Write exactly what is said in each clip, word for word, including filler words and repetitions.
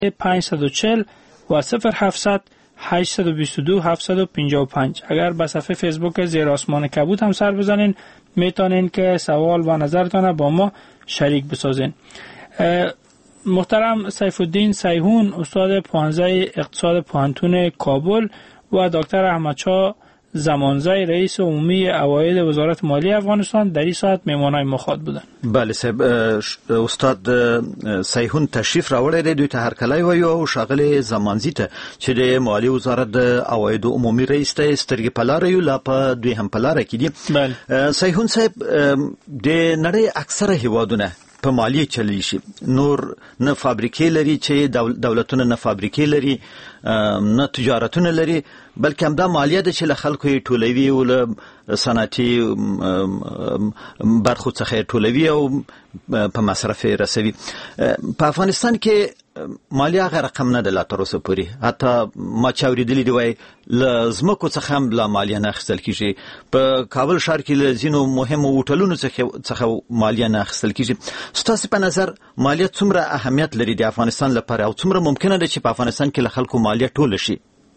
پانصد و چهل و صفر هفتصد هشتصد و بیست و دو هفتصد و پنجاه و پنج. اگر به صفحه فیسبوک زیر آسمان کبود هم سر بزنین میتونین که سوال و نظرتان با ما شریک بسازین. محترم سیف الدین سیهون، استاد پانزده اقتصاد پوهنتون کابل و دکتر احمدشاه زمانزای رئیس عمومی اوایل وزارت مالی افغانستان در این ساعت مهمانای ما خود بودن. بله صاحب، استاد سیهون تشریف راوړی دی، دوی ته هرکلی وایو او ښاغلی زمانزي ته چې د مالي وزارت د عوایدو عمومي رئیس ته سترګې په لاره یو، لا په دوی هم په لاره کې دي. بله سیهون صاحب، د نړۍ اکثره هیوادونه په مالیه چلی شي، نور نه فابریکې لري چې دولتونه نه فابریکې لري نه تجارتونه لري، بلکې همدا مالیه ده چې له خلکو یې ټولوي او له صنعتي برخو څخه یې ټولوي او په مصرف یې رسوي. په افغانستان کې مالیه هغه رقم نه ده لا تر اوسه پورې، حتی ما چې اورېدلي دي وایي له ځمکو څخه هم لا مالیه نه اخیستل کېږي. په کابل ښار کې له ځینو مهمو هوټلونو څخه مالیه نه اخیستل کېږي. ستاسو په نظر مالیه څومره اهمیت لري د افغانستان لپاره او څومره ممکنه ده چې په افغانستان کې له خلکو مالیه ټوله شي؟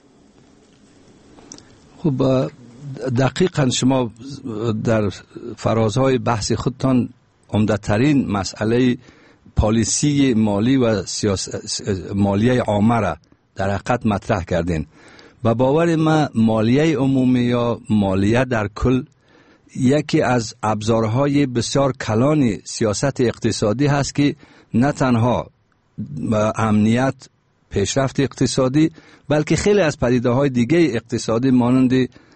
خب دقیقاً شما در فرازهای بحث خودتان عمده‌ترین مسئله پالیسی مالی و سیاست مالیه عامه را در حقیقت مطرح کردین. و باور ما مالیه عمومی یا مالیه در کل یکی از ابزارهای بسیار کلان سیاست اقتصادی هست که نه تنها امنیت پیشرفت اقتصادی بلکه خیلی از پدیده‌های دیگه اقتصادی مانند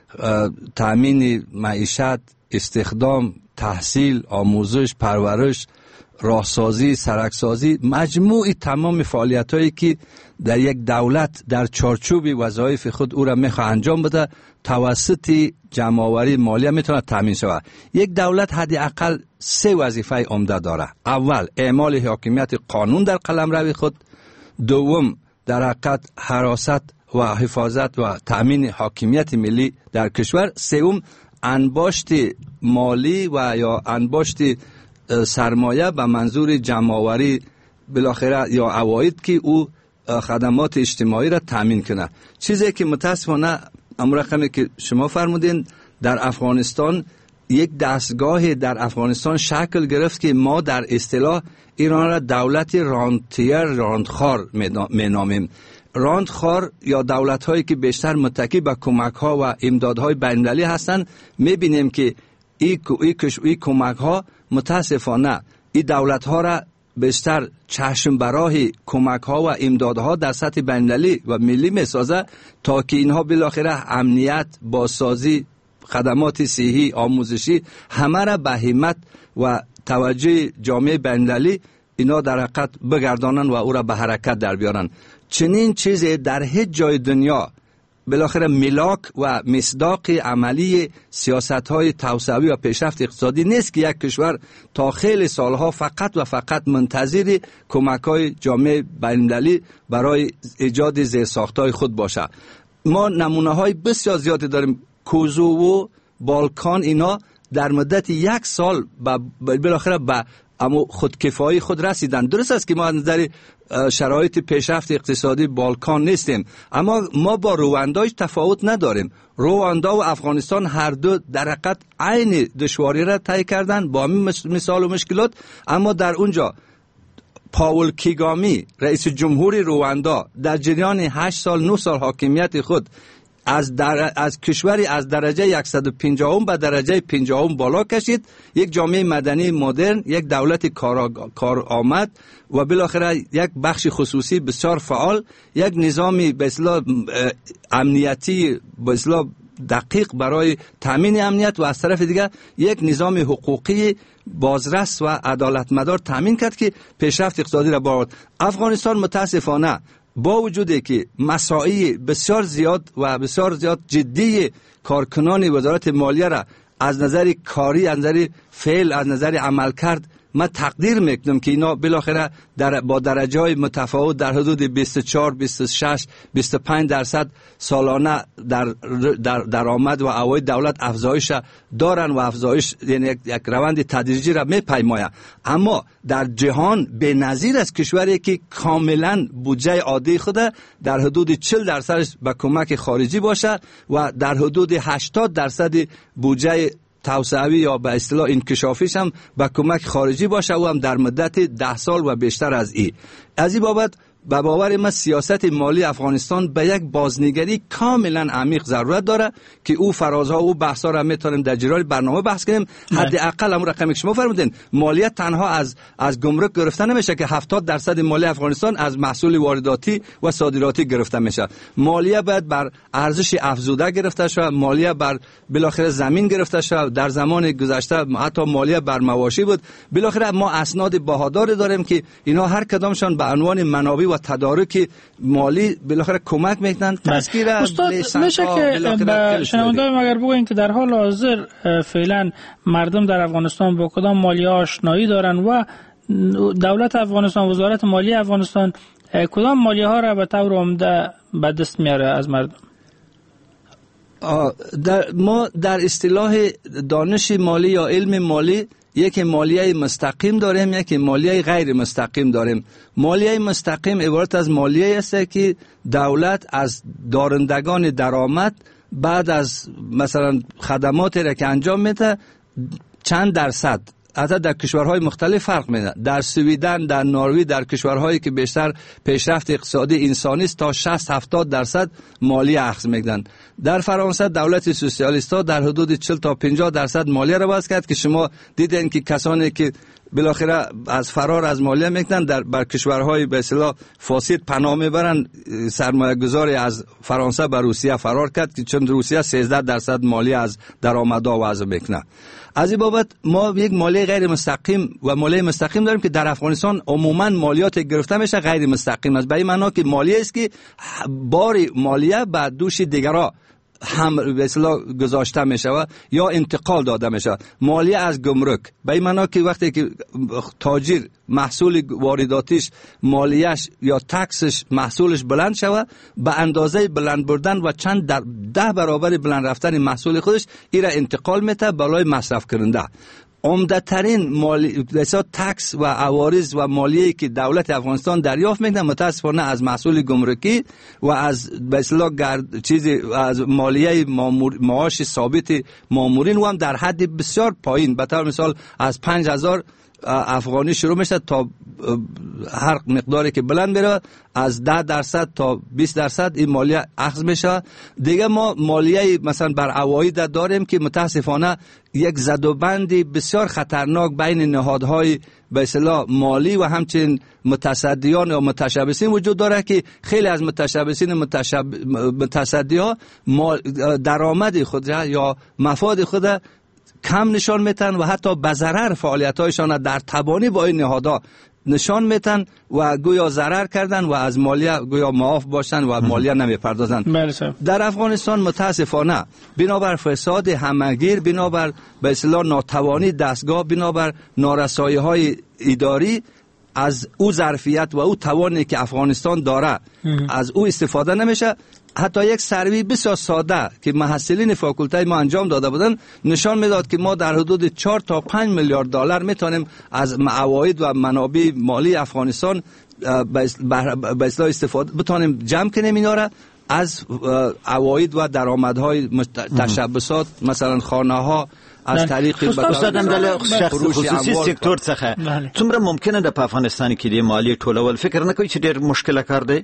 تامین معیشت، استخدام، تحصیل، آموزش، پرورش، راهسازی، سرکسازی، مجموعی تمام فعالیت‌هایی که در یک دولت در چارچوب وظایف خود او را میخواد انجام بده توسط جمع‌آوری مالیه میتونه تامین شود. یک دولت حداقل سه وظیفه عمده داره. اول اعمال حاکمیت قانون در قلمرو خود، دوم در حقیقت حراست و حفاظت و تأمین حاکمیت ملی در کشور، سوم انباشت مالی و یا انباشت سرمایه به منظور جمع‌آوری بالاخره یا عواید که او خدمات اجتماعی را تأمین کنه. چیزی که متاسفانه امر رقمی که شما فرمودین در افغانستان یک دستگاه در افغانستان شکل گرفت که ما در اصطلاح ایران را دولت رانتیر راندخوار مینامیم. راندخوار یا دولت هایی که بیشتر متکی به کمک ها و امدادهای بین‌المللی هستند، میبینیم که این ای ای کمک ها متاسفانه این دولت ها را بیشتر چشم براه کمک ها و امدادها در سطح بین‌المللی و ملی میسازه تا که اینها بالاخره امنیت، بازسازی، خدمات صحی، آموزشی همه را به همت و توجه جامعه بین‌المللی اینا در حقیقت بگردانن و او را به حرکت در بیارن. چنین چیزی در هیچ جای دنیا بالاخره ملاک و مصداق عملی سیاست‌های توسعوی و پیشرفت اقتصادی نیست که یک کشور تا خیلی سالها فقط و فقط منتظر کمک‌های جامعه بین‌المللی برای ایجاد زیرساخت‌های خود باشه. ما نمونه‌های بسیار زیادی داریم. کوزوو، بالکان، اینا در مدت یک سال بالاخره به اما خودکفایی خود رسیدن. درست است که ما از نظر شرایط پیشرفت اقتصادی بالکان نیستیم، اما ما با رواندا هیچ تفاوت نداریم. رواندا و افغانستان هر دو در حقیقت عین دشواری را طی کردن با همین مثال و مشکلات، اما در اونجا پاول کیگامی رئیس جمهور رواندا در جریان هشت سال نه سال حاکمیت خود از در از کشوری از درجه صد و پنجاه به درجه پنجاه بالا کشید، یک جامعه مدنی مدرن، یک دولت کارآمد و بالاخره یک بخش خصوصی بسیار فعال، یک نظامی به اصطلاح امنیتی به اصطلاح دقیق برای تامین امنیت و از طرف دیگر یک نظام حقوقی بازرس و عدالتمدار تامین کرد که پیشرفت اقتصادی را برآورد. افغانستان متاسفانه با وجودی که مساعی بسیار زیاد و بسیار زیاد جدی کارکنان وزارت مالیه را از نظر کاری، از نظر فعل، از نظر عمل کرد من تقدیر میکنم که اینا بالاخره در با درجه های متفاوت در حدود بیست و چهار، بیست و شش، بیست و پنج درصد سالانه در در درآمد و عواید دولت افزایش دارن و افزایش یعنی یک, یک روند تدریجی را میپیماید. اما در جهان بی‌نظیر است کشوری که کاملا بودجه عادی خود در حدود چهل درصدش به کمک خارجی باشه و در حدود هشتاد درصد بودجه توسعوی یا به اصطلاح انکشافیش هم به کمک خارجی باشه و هم در مدت ده سال و بیشتر از این. از این بابت به باور من سیاست مالی افغانستان به یک بازنگری کاملا عمیق ضرورت داره که او فرازها و بحثا را میتونیم در جریان برنامه بحث کنیم. حداقل همون رقمی که شما فرمودین مالیات تنها از از گمرک گرفته نمیشه که هفتاد درصد مالی افغانستان از محصول وارداتی و صادراتی گرفته میشه. مالیه باید بر ارزش افزوده گرفته شود، مالیه بر بالاخره زمین گرفته شود. در زمان گذشته حتی مالیه بر مواشی بود. بالاخره ما اسناد بهادار داریم که اینا هر کدامشان به عنوان منابع و تدارک مالی بالاخره کمک میکنن. تذکیر استاد میشه که شنوندگان اگر بگوین که در حال حاضر فعلا مردم در افغانستان با کدام مالیه آشنایی دارن و دولت افغانستان، وزارت مالی افغانستان کدام مالیه ها را به طور عمده به دست میاره از مردم؟ در ما در اصطلاح دانش مالی یا علم مالی یک مالیه مستقیم داریم، یک مالیه غیر مستقیم داریم. مالیه مستقیم عبارت از مالیه است که دولت از دارندگان درآمد بعد از مثلا خدماتی را که انجام میده چند درصد، حتی در کشورهای مختلف فرق میده. در سویدن، در نروژ، در کشورهایی که بیشتر پیشرفت اقتصادی انسانی است تا شصت هفتاد درصد مالیه اخذ میکنن. در فرانسه دولت سوسیالیست‌ها در حدود چهل تا پنجاه درصد مالیه را وضع کرد که شما دیدین که کسانی که بالاخره از فرار از مالیه میکنن در بر کشورهای به اصطلاح فاسد پناه میبرن. سرمایه گذاری از فرانسه به روسیه فرار کرد که چون روسیه سیزده درصد مالیه از درآمدها وضع میکنه. از این بابت ما یک مالیه غیر مستقیم و مالیه مستقیم داریم که در افغانستان عموما مالیات گرفته میشه غیر مستقیم است. به این معنی که مالیه است که بار مالیه به دوش دیگران هم به اصطلاح گذاشته میشه و یا انتقال داده میشه. مالیه از گمرک به این معنی که وقتی که تاجر محصول وارداتیش مالیهش یا تکسش محصولش بلند شوه به اندازه بلند بردن و چند در ده برابر بلند رفتن محصول خودش ایره انتقال میده بالای مصرف کننده. عمده ترین مالی مثلا تکس و عوارض و مالیه‌ای که دولت افغانستان دریافت میکنه متاسفانه از محصول گمرکی و از به اصطلاح چیزی از مالیه مامور معاش ثابت مامورین و هم در حد بسیار پایین، به طور مثال از پنج هزار افغانی شروع میشه تا هر مقداری که بلند میره از ده درصد تا بیست درصد این مالیه اخذ میشه. دیگه ما مالیه مثلا بر عواید داریم که متاسفانه یک زدوبندی بسیار خطرناک بین نهادهای به اصطلاح مالی و همچنین متصدیان و متشبثین وجود داره که خیلی از متشبثین متشب... متصدی‌ها درآمد خود یا مفاد خود کم نشان میتن و حتی به ضرر فعالیت‌هایشان در تبانی با این نهادها نشان میتن و گویا ضرر کردن و از مالیه گویا معاف باشن و مالیه نمیپردازن. در افغانستان متاسفانه بنابر فساد همگیر، بنابر به اصطلاح ناتوانی دستگاه، بنابر نارسایی‌های اداری از او ظرفیت و او توانی که افغانستان داره از او استفاده نمیشه. حتی یک سروی بسیار ساده که محصلین فاکولته ما انجام داده بودن نشان میداد که ما در حدود چهار تا پنج میلیارد دلار میتونیم از عواید و منابع مالی افغانستان به اصطلاح استفاده بتونیم جمع کنیم اینا را از عواید و درآمدهای تشبثات مثلا خانه ها از طریق استادم د شخص خصوصي سکتور څخه څومره ممکنه ده په افغانستان کې د مالی ټولول فکر نه کوي چې ډېر مشکله کار دی؟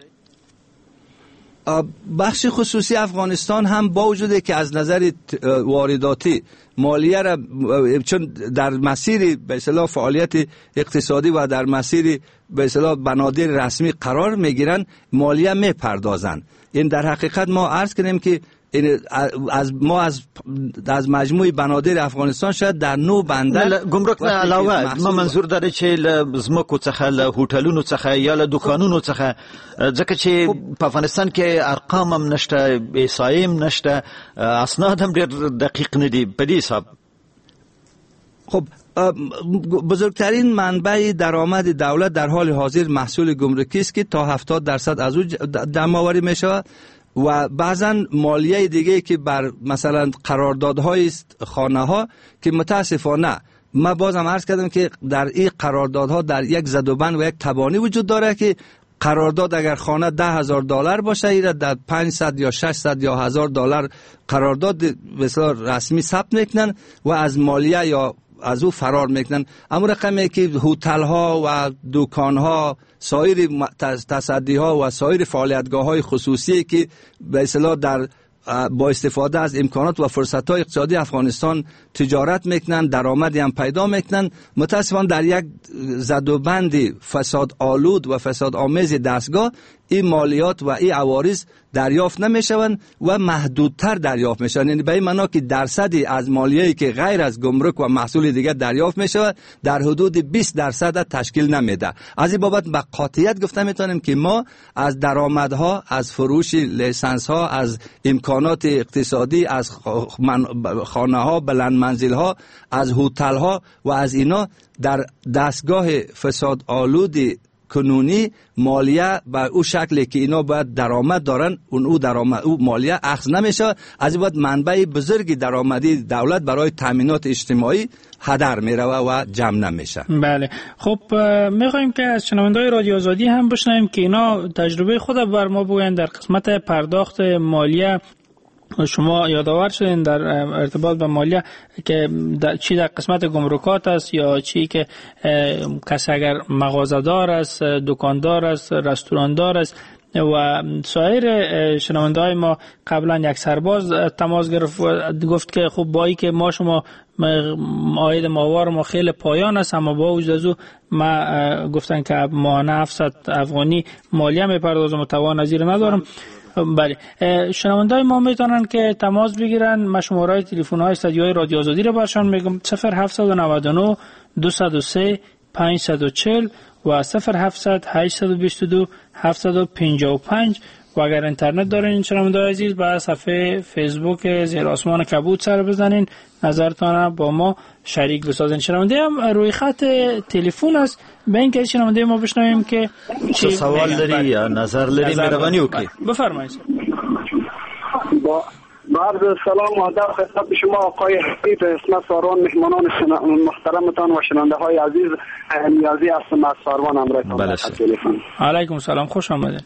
بخش خصوصی افغانستان هم با وجوده که از نظر وارداتی مالیه را چون در مسیر به اصطلاح فعالیت اقتصادی و در مسیر به اصطلاح بنادر رسمی قرار میگیرن مالیه میپردازن. این در حقیقت ما عرض کنیم که از ما از از مجموع بنادر افغانستان شاید در نو بندر گمرک نه علاوه ما منظور داره چې له زمکو څخه له هوټلونو څخه یا له دکانونو څخه ځکه چې په افغانستان کې ارقام هم نشته، احصایې هم نشته، اسناد هم ډېر دقیق نه دي په دې حساب. خب بزرگترین منبع درآمد دولت در حال حاضر محصول گمرکی است که تا هفتاد درصد از او جمع‌آوری می شود و بعضا مالیه دیگه که بر مثلا قراردادهای خانه ها که متاسفانه ما بازم عرض کردم که در این قراردادها در یک زدوبند و یک تبانی وجود داره که قرارداد اگر خانه ده هزار دلار باشه ایره در پانصد یا ششصد یا هزار دلار قرارداد بسیار رسمی ثبت میکنن و از مالیه یا از او فرار میکنن. اما رقمی که هتل ها و دکان ها، سایر تصدی ها و سایر فعالیتگاه های خصوصی که به اصطلاح در با استفاده از امکانات و فرصت های اقتصادی افغانستان تجارت میکنن، درآمدی هم پیدا میکنن، متاسفانه در یک زدوبند فساد آلود و فساد آمیز دستگاه این مالیات و این عوارض دریافت نمیشوند و محدودتر دریافت میشوند. یعنی به این معنا که درصدی از مالیه‌ای که غیر از گمرک و محصول دیگر دریافت میشود در حدود بیست درصد تشکیل نمیده. از این بابت به قاطعیت گفته میتونیم که ما از درآمدها، از فروش لیسانس ها، از امکانات اقتصادی، از خانه ها، بلند منزل ها، از هتل ها و از اینا در دستگاه فساد آلود کنونی مالیه به او شکلی که اینا باید درآمد دارن اون او درآمد او مالیه اخذ نمیشه. از این بعد منبع بزرگی درآمدی دولت برای تامینات اجتماعی هدر میره و جمع نمیشه. بله، خب میخوایم که از شنونده‌های رادیو آزادی هم بشنویم که اینا تجربه خود بر ما بگوین در قسمت پرداخت مالیه. شما یادآور شدین در ارتباط با مالیه که چی در قسمت گمرکات است یا چی که کسی اگر مغازه‌دار است، دکاندار است، رستوراندار است و سایر شنونده‌های ما قبلا یک سرباز تماس گرفت گفت که خب با ای که ما شما عاید ماهوار ما خیلی پایان است، اما با وجود از او ما گفتن که ماهانه هفتصد افغانی مالیه میپردازم و توان از این ندارم. بله، شنونده‌های ما میتونن که تماس بگیرن. من شماره تلفن های استودیوی رادیو آزادی رو برشان میگم: صفر هفتصد و نود و نه دویست و سه پانصد و چهل و صفر هفتصد هشتصد و بیست و دو هفتصد و پنجاه و پنج. و اگر اینترنت دارین شنونده‌های عزیز به صفحه فیسبوک زیر آسمان کبود سر بزنین، نظرتان با ما شریک بسازین. شنونده هم روی خط تلفن است، به این که شنونده ما بشنویم که چه سوال داری یا نظر داری مهربانی وکړئ. بفرمایید. با بعد سلام و ادب خدمت شما آقای حبیب اسمت ساروان، مهمانان محترمتان و شنونده های عزیز. نیازی هستم از ساروان امرایتان. بله، علیکم سلام، خوش آمدید.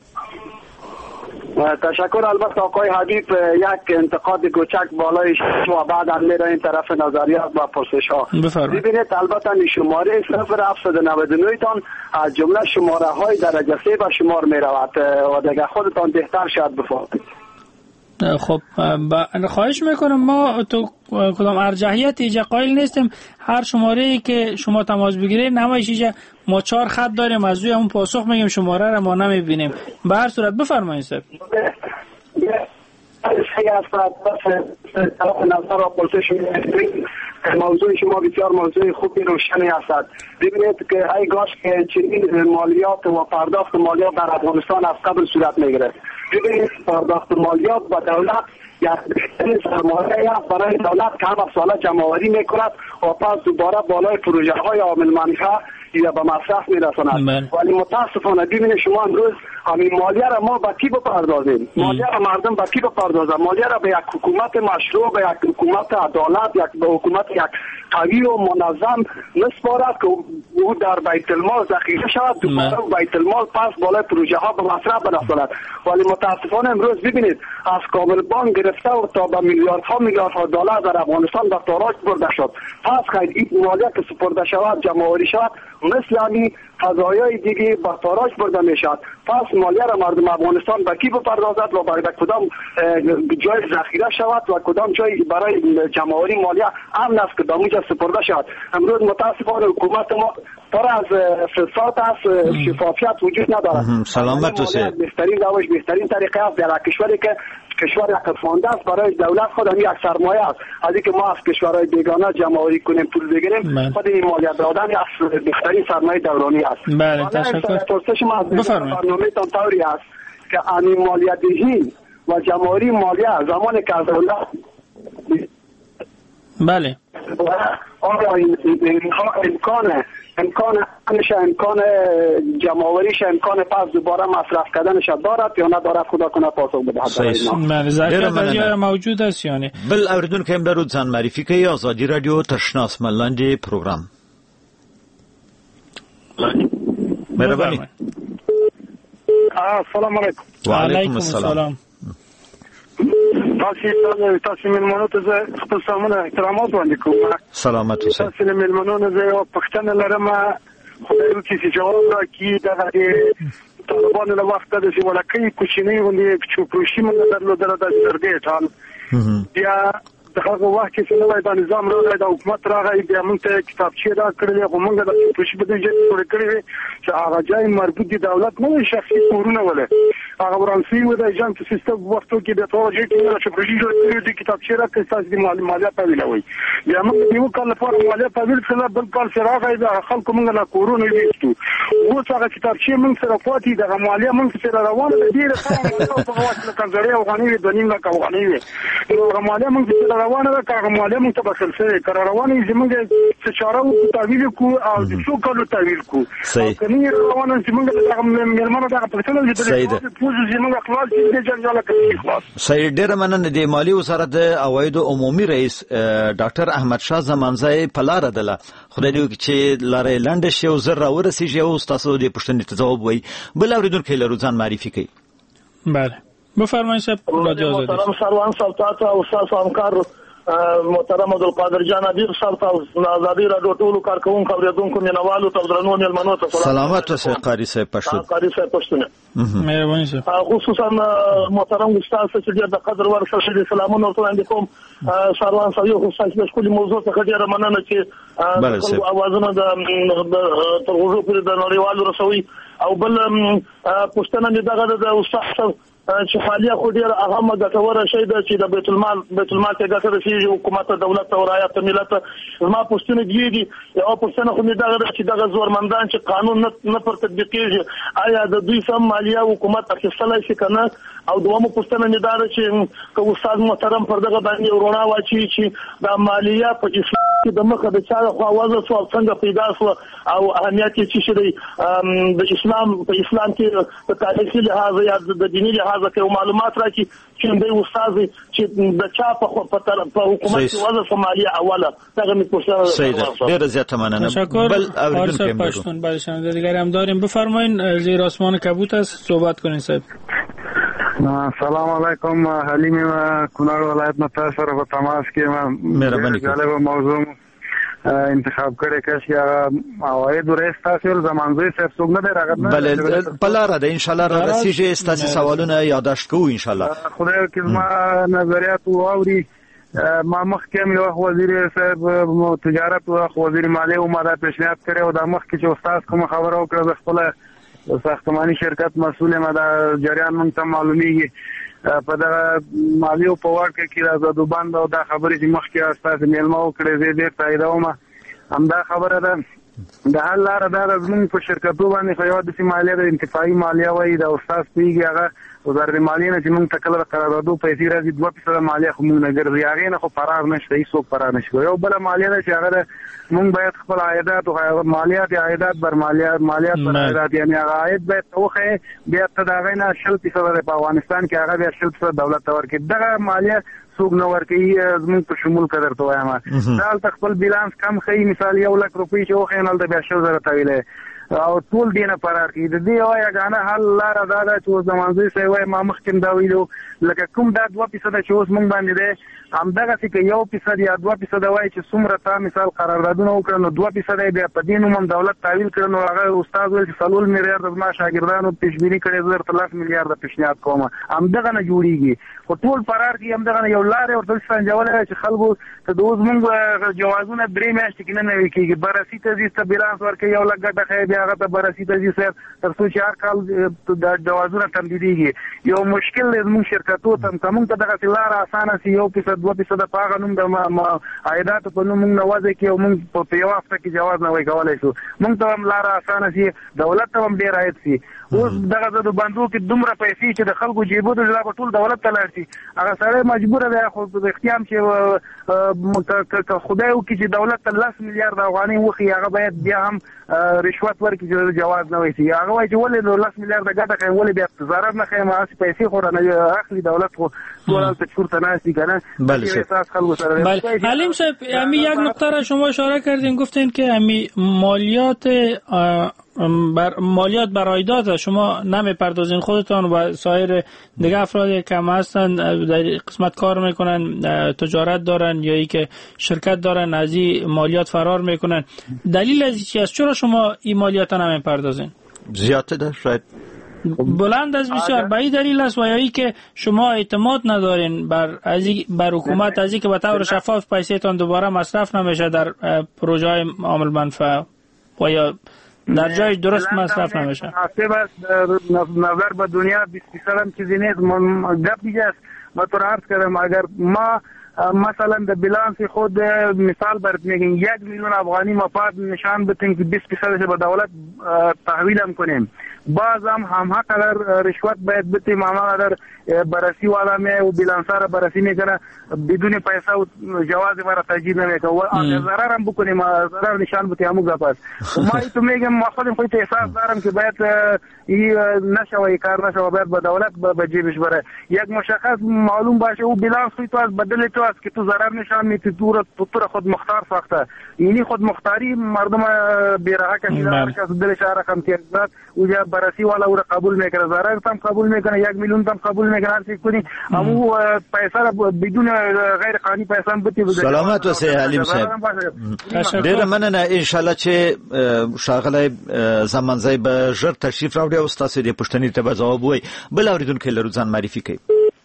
تشکر. البته آقای حبیب یک انتقاد کوچک بالای و بعد هم میره این طرف نظریات و پرسش ها. ببینید البته این شماره صفر هفتصد و نود و نه تان از جمله شماره های درجه سه به شمار میرود و دیگه خودتان بهتر شاید بفهمید. خب خواهش میکنم، ما تو کدام ارجحیت ایجا قائل نیستیم. هر شماره ای که شما تماس بگیرید نمایش ایجا ما چهار خط داریم، از روی اون پاسخ میگیم، شماره را ما نمیبینیم. به هر صورت بفرمایید سر. موضوع شما بسیار موضوع خوبی روشنی است. ببینید که ای گاش که چنین مالیات و پرداخت مالیات در افغانستان از قبل صورت میگیره. ببینید پرداخت مالیات با دولت یک بهترین سرمایه است برای دولت که هر ساله جمع‌آوری میکند و پس دوباره بالای پروژه های عامل منفعه یا به مصرف میرساند. ولی متاسفانه ببینید شما امروز همین مالیه را ما به کی بپردازیم؟ مالیه را مردم به کی بپردازند؟ مالیه را به یک حکومت مشروع، به یک حکومت عدالت، یک به حکومت یک قوی و منظم نسپارد که او در بیت المال ذخیره شود، دوباره بیت المال پس بالای پروژه ها به مصرف برساند. ولی متاسفانه امروز ببینید از کابل بانک گرفته و تا به میلیاردها میلیاردها دلار در افغانستان به تاراج برده شد. پس خیر این مالیه که سپرده شود، جمع‌آوری شود، مثل همین فضایای دیگه به تاراج برده می شود. پس مالیه را مردم افغانستان به کی بپردازد و به کدام جای ذخیره شود و کدام جای برای جمع‌آوری مالیه امن است که به اونجا سپرده شود. امروز متاسفانه حکومت ما پر از فساد است، شفافیت وجود ندارد. سلامت باشید. بهترین روش، بهترین طریقه است در کشوری که کشور اقتصادی است برای دولت خود هم یک سرمایه است. از اینکه ما از کشورهای بیگانه جمع‌آوری کنیم پول بگیریم، خود این مالیه دادن از بهترین سرمایه دورانی است. بله، تشکر. پرسش ما از برنامه‌تان طوری است که این مالیه دهی و جمع‌آوری مالیه زمانی که از دولت بله و آیا امکان امکان امکان امکان جمع‌آوریش امکان پس دوباره مصرف کردنش دارد یا ندارد؟ خدا کنه پاسخ بده. بله ظرفیت از یا موجود است یعنی بل اوریدونکو هم درود ځان معرفي کوي. آزادي رادیو تشناس ملاندې پروګرام. مهرباني. السلام علیکم. وعلیکم السلام. تاسو تاسو ملمنو ته خپل سلامونه احترامات وړاندې کوم. سلامت اوسئ. تاسو ملمنو نه یو پښتنه لرم، خدای دې چې جواب راکړي دغه طالبانو له وخت د سی ولکې کوچنی ونی چوپوشي موږ درلودل د سرګې ټال بیا دغه وخت چې نوې د نظام راغی د حکومت راغی بیا موږ ته کتابچې را کړلې خو موږ د چوپوشي په دې ځای پورې کړې چې هغه ځای مربوط دي دولت نه شخصي کورونه ولې هغه ورانسي و د جنت سیستم وختو کې د توجه کې چوپوشي جوړې دي کتابچې را کې تاسو د مالیات تاویلوي بیا موږ یو کال لپاره مالیات تاویل کړل بل کال سره راغی د خلکو موږ لا کورونه ویستو اوس هغه کتابچې موږ سره پاتې د مالیات موږ سره روانه دي د څنګه په وخت کې کنځري او غنی د نیم لا کوغنی وي نو مالیات موږ سره روانه ده کار مالیه موږ ته بسل سره کار روانه زموږ څه چاره او تعویل کو او د څو کلو تعویل کو کني روانه زموږ د مېرمنو دغه پښتنه د پوز زموږ خلاص دي جنجال کوي خلاص سید ډیر مننه د مالی وزارت د عواید عمومي رئیس ډاکټر احمد شاه زمانځای په لار ده خدای دې چې لارې لاندې شي او زر راورسیږي او تاسو د پښتنې ته جواب وایي بل اوریدونکو لرو ځان معرفي کوي. بله بفرمایئ صاحب رادیو آزادی. محترم سروان صاحب تاسو او تاسو همکار محترم عبدالقادر جان ادیب صاحب تاسو آزادی رادیو ټولو کارکونکو اوریدونکو مینوالو ته درنو ملمنو ته سلامات اوسئ قاری صاحب پښتون قاری صاحب پښتون مهرباني صاحب خصوصا محترم استاد چې د قدر ورسره د سلامونو وړاندې کوم سروان صاحب یو خصوصي د ټولي موضوع څخه ډیره مننه چې اوازونه د ترغوزو پر د نړیوالو رسوي او بل پښتنه دغه د استاد چې حالیه خو ډیر اهمه ګټوره شی ده چې د بیت المال بیت المال ته ګټه رسیږي حکومت دولت او رعایت ملت ما پښتنه کیږي یو پښتنه خو نه دغه چې دغه زورمندان چې قانون نه پر تطبیقیږي آیا د دوی سم مالیه حکومت اخیستلای شي کنه او دومره پښتنه نه دار چې کو استاد محترم پر دغه باندې ورونه واچي چې د مالیه په اسلام کې د مخه د چا خو وازه سو څنګه پیدا شو او اهمیت چې شي د اسلام په اسلام کې د تاریخي لحاظ یا د دیني لحاظ ځکه معلومات راکړي چې د استاد چې د چا په په حکومت کې وضع سومالیا اوله دغه میپرسه سید ډیر زیات مننه بل اوریدونکو پښتون بل شنونده دیگر هم داریم بفرمایید زیر آسمان کبوت است صحبت کنین صاحب. سلام علیکم حلیم کنار ولایت نتا سره په تماس کې ما مهرباني کوم موضوع انتخاب کړی کښ یا عواید رئیس تاسو زمانځي صاحب څنګه نه راغله بل بلاره ده ان شاء الله را رسیږي تاسو سوالونه یاداشت کوو ان شاء الله خدای کې ما نظریات واوري ما مخکې یو وزیر صاحب تجارت او وزیر مالیه او ماده پیشنهاد کړو او د مخکې چې استاد کوم خبره وکړه خپل ساختماني شرکت مسؤل ما دا جریان مونږ ته معلومیږي په دا مالیو په ورکه کې راځو د باندې او دا خبرې چې مخکې استاد میلمه وکړې زه دې تاییدوم هم دا خبره ده د حل لار دا زموږ په شرکتو باندې خو یو د مالیه د انتفاعي مالیه وایي د استاد پیږي هغه وزارت مالیه نه چې موږ تکل قراردادو پیسې راځي دوه فیصد مالیه خو موږ نه ګرځي هغه نه خو فرار نشته هیڅ څوک فرار نشي یو بل مالیه ده چې هغه موږ باید خپل عایدات او مالیات عایدات بر مالیات مالیات بر عایدات یعنی هغه عاید باید توخه بیا تداغې نه شل فیصد په افغانستان کې هغه بیا شل فیصد دولت ورکړي دغه مالیه څوک نو ورکړي زموږ په شمول قدر ته وایم دا خپل بیلانس کم خي مثال یو لک روپۍ چې وخه نه د بیا شل زره تاویله او ټول دینه فرار کی د دې وای غانه حل لار دا دا چې زمانځي سي وای ما مخکې دا ویلو لکه کوم دا دوه فیصد چې اوس مونږ باندې ده هم دغه چې یو فیصد یا دوه فیصد وای چې څومره تا مثال قراردادونه وکړو نو دوه فیصد بیا په دینو من دولت تعویل کړو هغه استاد ویل چې سلول میلیارډ د ما شاګردانو پیشبینی کړي زر ثلاث میلیارډ پیشنهاد کوم هم دغه نه جوړیږي خو ټول فرار کی هم دغه یو لار ورته څنګه چې خلکو ته د اوس مونږ جوازونه درې میاشتې کې نه وکیږي برسي ته دې بیلانس ورکې یو لګ ګټه هغه ته برسي ته دې سر تر څو چې هر کال د جوازونه تمدیديږي یو مشکل زموږ شرکتو ته کوم ته دغه لار اسانه سی یو فیصد دوه فیصد پاغه نوم د عایدات په نوم نوازه کې موږ په یو هفته کې جواز نه وای کولای شو موږ ته هم لار اسانه سی دولت ته هم ډیر عاید سی اوس دغه د بندو کې دومره پیسې چې د خلکو جیبو ته ځلا ټول دولت ته لاړ شي هغه سره مجبور دی خو د اختیام چې خدای وکړي چې دولت ته لس میلیارډ افغانۍ وخی هغه باید بیا هم رشوت ورکړي چې جواز نه وایي هغه وایي چې ولې نو لس میلیارډ ګټه کوي ولې بیا ضرر نه کوي ما پیسې خو نه اخلي دولت خو ټول ته چورته ناشتی کنه. بله بله علیم صاحب امی یک نکته را شما اشاره کردین گفتین که امی مالیات بر مالیات بر عایدات شما نمیپردازین خودتان و سایر دیگه افرادی که هم هستن در قسمت کار میکنن تجارت دارن یا ای که شرکت دارن از این مالیات فرار میکنن دلیل از چی است چرا شما این مالیات نمیپردازین؟ زیاده ده شاید بلند از بسیار به این دلیل است و یا ای که شما اعتماد ندارین بر از بر حکومت از که به طور شفاف پیسه‌تان دوباره مصرف نمیشه در پروژه های عامل منفعه و یا در جای درست مصرف نمیشه. نظر به دنیا بیست درصد هم چیزی نیست گپ دیگه است. ما تو عرض کردم اگر ما مثلا در بیلانس خود مثال برات میگیم یک میلیون افغانی مفاد نشان بدیم که بیست درصدش به دولت تحویل هم کنیم باز هم هم قدر رشوت باید بدیم هم قدر بررسی والا می و بیلانسا را بررسی میکنه بدون پیسه و جواز برای تجدید نمیکنه و ضرر هم بکنیم ضرر نشان بدیم همون گپ است. ما تو میگم ما خودم خودت احساس دارم که باید این نشوه کار نشوه باید به دولت به جیبش بره یک مشخص معلوم باشه او بیلانس تو از بدل تو است که تو ضرر نشان میدی تو تو خود مختار ساخته یعنی خود مختاری مردم بیراه کشیدن که دلش رقم تیزات او جا بررسی والا او را قبول میکنه ضرر هم قبول میکنه یک میلیون هم قبول میکنه هر چیز کنی امو پیسه را بدون غیر قانونی پیسه هم بتی سلامت وسی حلیم صاحب ډیر مننه ان شاء الله چې شاغله زمانځي به ژر تشریف راوړي او تاسو دې پوښتنې ته به جواب وایي بل اوریدونکو لرو ځان معرفي کوي.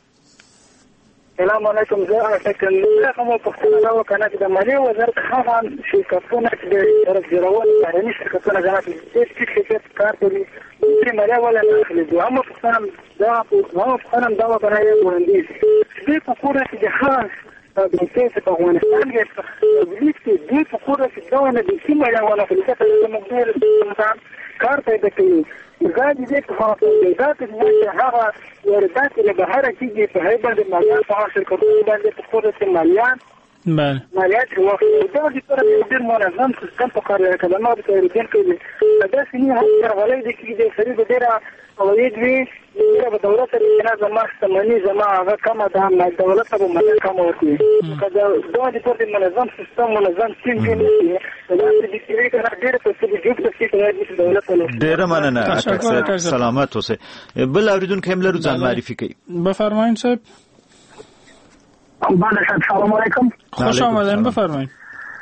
السلام علیکم زه شکل کوم پښتنه وکنه چې د مالیې وزارت هغه شرکتونه چې د طرف جوړول بهرني شرکتونه غواړي چې شرکت کار کوي چې مالیه ولا نه اخلي هم پښتنه دا هم پښتنه دا وکنه وړاندې دې په کومه چې خاص د سیاسي په افغانستان کې د دې په کومه چې دا نه دي چې مالیه ولا اخلي چې موږ ډېر کار پیدا کوي زادي دې په خاطر دې ذات چې هغه واردات له بهر کېږي په هغه باندې مالیات په شرکتونو باندې په خپل کې مالیات بله مالیات وخت دا د پر ډېر منظم سیستم په کار کوي نو د تاریخ کې دا سني هغه غلې د کې د سړي د ډېر اوید وی د دولت نه زما سمونی زما هغه کومه د دولت په مالیات کوم ورته کله دا د پر منظم سیستم منظم سیم کې دا د دې کې ډېر په څه د جوړ څه د دولت له ډېر مننه سلامت اوسه بل اوریدونکو هم لرو ځان معرفي کوي. بفرمایید صاحب. بله سلام علیکم. خوش آمدین بفرمایید.